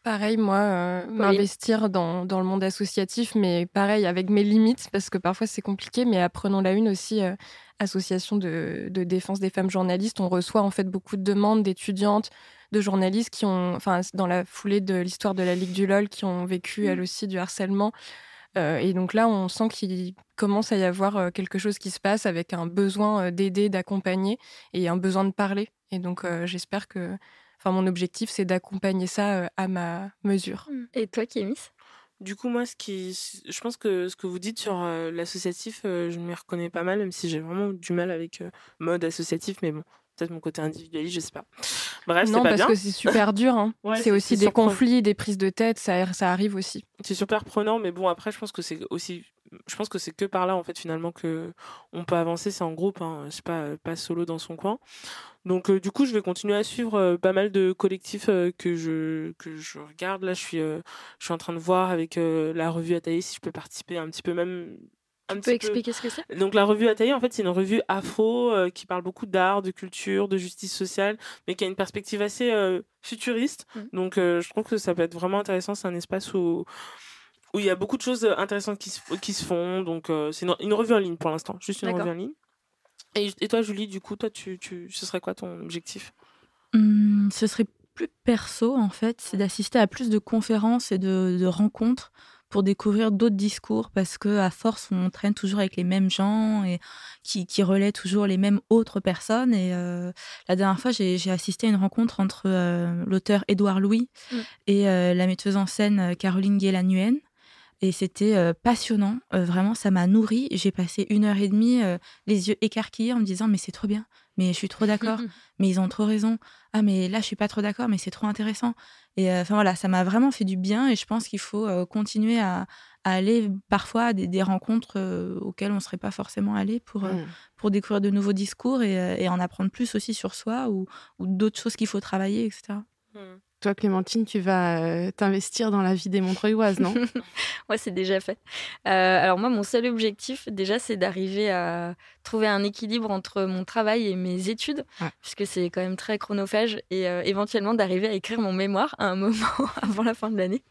Speaker 5: Pareil, moi, euh, m'investir dans, dans le monde associatif, mais pareil, avec mes limites, parce que parfois c'est compliqué, mais apprenons la une aussi, euh, association de, de défense des femmes journalistes, on reçoit en fait beaucoup de demandes d'étudiantes, de journalistes qui ont, enfin, dans la foulée de l'histoire de la Ligue du LOL, qui ont vécu, elles aussi, du harcèlement. Euh, et donc là, on sent qu'il commence à y avoir quelque chose qui se passe avec un besoin d'aider, d'accompagner et un besoin de parler. Et donc, euh, j'espère que... Enfin, mon objectif, c'est d'accompagner ça à ma mesure.
Speaker 1: Et toi, Kémis ?
Speaker 4: Du coup, moi, ce qui, je pense que ce que vous dites sur euh, l'associatif, euh, je m'y reconnais pas mal, même si j'ai vraiment du mal avec euh, mode associatif, mais bon, peut-être mon côté individualiste, je sais pas. Bref,
Speaker 5: non,
Speaker 4: c'est pas
Speaker 5: parce
Speaker 4: bien.
Speaker 5: que c'est super dur. Hein.
Speaker 4: Ouais,
Speaker 5: c'est,
Speaker 4: c'est
Speaker 5: aussi
Speaker 4: c'est
Speaker 5: des
Speaker 4: surprenant.
Speaker 5: conflits, des prises de tête, ça, ça arrive aussi.
Speaker 4: C'est super prenant, mais bon, après, je pense que c'est aussi, je pense que c'est que par là, en fait, finalement, que on peut avancer. C'est en groupe, hein, c'est pas pas solo dans son coin. Donc, euh, du coup, je vais continuer à suivre euh, pas mal de collectifs euh, que je que je regarde. Là, je suis euh, je suis en train de voir avec euh, la revue Ataï si je peux participer un petit peu même. Un
Speaker 1: tu peux expliquer peu. Ce que c'est ?
Speaker 4: Donc la revue Ataï, en fait, c'est une revue afro euh, qui parle beaucoup d'art, de culture, de justice sociale, mais qui a une perspective assez euh, futuriste. Mmh. Donc euh, je trouve que ça peut être vraiment intéressant. C'est un espace où où il y a beaucoup de choses intéressantes qui se, qui se font. Donc euh, c'est une, une revue en ligne pour l'instant, juste une D'accord. revue en ligne. Et, et toi, Julie, du coup, toi, tu, tu, ce serait quoi ton objectif ?
Speaker 2: Hum, ce serait plus perso, en fait. C'est d'assister à plus de conférences et de, de rencontres pour découvrir d'autres discours, parce qu'à force, on traîne toujours avec les mêmes gens et qui, qui relaient toujours les mêmes autres personnes. Et euh, la dernière fois, j'ai, j'ai assisté à une rencontre entre euh, l'auteur Édouard Louis mmh. et euh, la metteuse en scène Caroline Guélan-Nguyen. Et c'était euh, passionnant, euh, vraiment, ça m'a nourrie. J'ai passé une heure et demie, euh, les yeux écarquillés, en me disant « mais c'est trop bien, mais je suis trop d'accord, mais ils ont trop raison. Ah, mais là, je suis pas trop d'accord, mais c'est trop intéressant. » Et enfin euh, voilà, ça m'a vraiment fait du bien et je pense qu'il faut euh, continuer à, à aller parfois à des, des rencontres euh, auxquelles on ne serait pas forcément allé pour, euh, mmh. pour découvrir de nouveaux discours et, euh, et en apprendre plus aussi sur soi ou, ou d'autres choses qu'il faut travailler, et cetera.
Speaker 3: Mmh. Toi, Clémentine, tu vas euh, t'investir dans la vie des Montreuilloises, non ?
Speaker 1: Ouais, c'est déjà fait. Euh, alors moi, mon seul objectif, déjà, c'est d'arriver à trouver un équilibre entre mon travail et mes études, ouais. puisque c'est quand même très chronophage, et euh, éventuellement d'arriver à écrire mon mémoire à un moment avant la fin de l'année.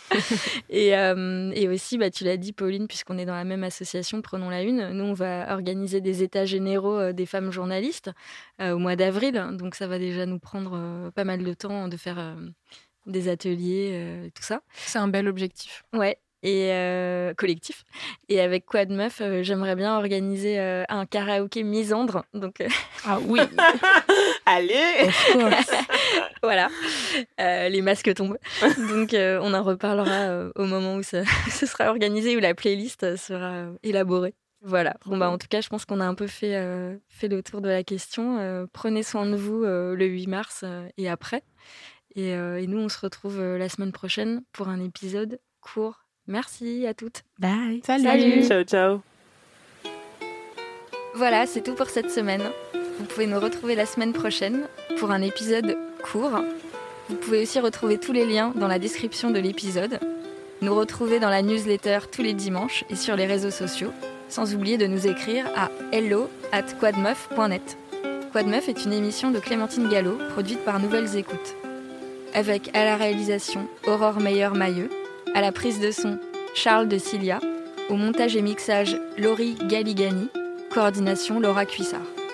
Speaker 1: et, euh, et aussi, bah, tu l'as dit, Pauline, puisqu'on est dans la même association, Prenons la Une, nous, on va organiser des états généraux euh, des femmes journalistes euh, au mois d'avril. Donc, ça va déjà nous prendre euh, pas mal de temps de faire euh, des ateliers, euh, tout ça.
Speaker 5: C'est un bel objectif.
Speaker 1: Ouais. Et euh, collectif. Et avec Quad Meuf, euh, j'aimerais bien organiser euh, un karaoké misandre. Donc, euh...
Speaker 3: Ah oui.
Speaker 4: Allez.
Speaker 1: Voilà. Euh, les masques tombent. Donc, euh, on en reparlera euh, au moment où ça, ce sera organisé, où la playlist sera euh, élaborée. Voilà. Bon, bah, en tout cas, je pense qu'on a un peu fait, euh, fait le tour de la question. Euh, prenez soin de vous euh, le huit mars euh, et après. Et, euh, et nous, on se retrouve euh, la semaine prochaine pour un épisode court. Merci à toutes.
Speaker 2: Bye.
Speaker 3: Salut.
Speaker 1: Salut.
Speaker 4: Ciao, ciao.
Speaker 1: Voilà, c'est tout pour cette semaine. Vous pouvez nous retrouver la semaine prochaine pour un épisode court. Vous pouvez aussi retrouver tous les liens dans la description de l'épisode. Nous retrouver dans la newsletter tous les dimanches et sur les réseaux sociaux. Sans oublier de nous écrire à hello at quadmeuf point net. Quadmeuf est une émission de Clémentine Gallo, produite par Nouvelles Écoutes. Avec à la réalisation Aurore Meyer-Mailleux, à la prise de son, Charles de Cilia. Au montage et mixage, Laurie Galigani. Coordination, Laura Cuissard.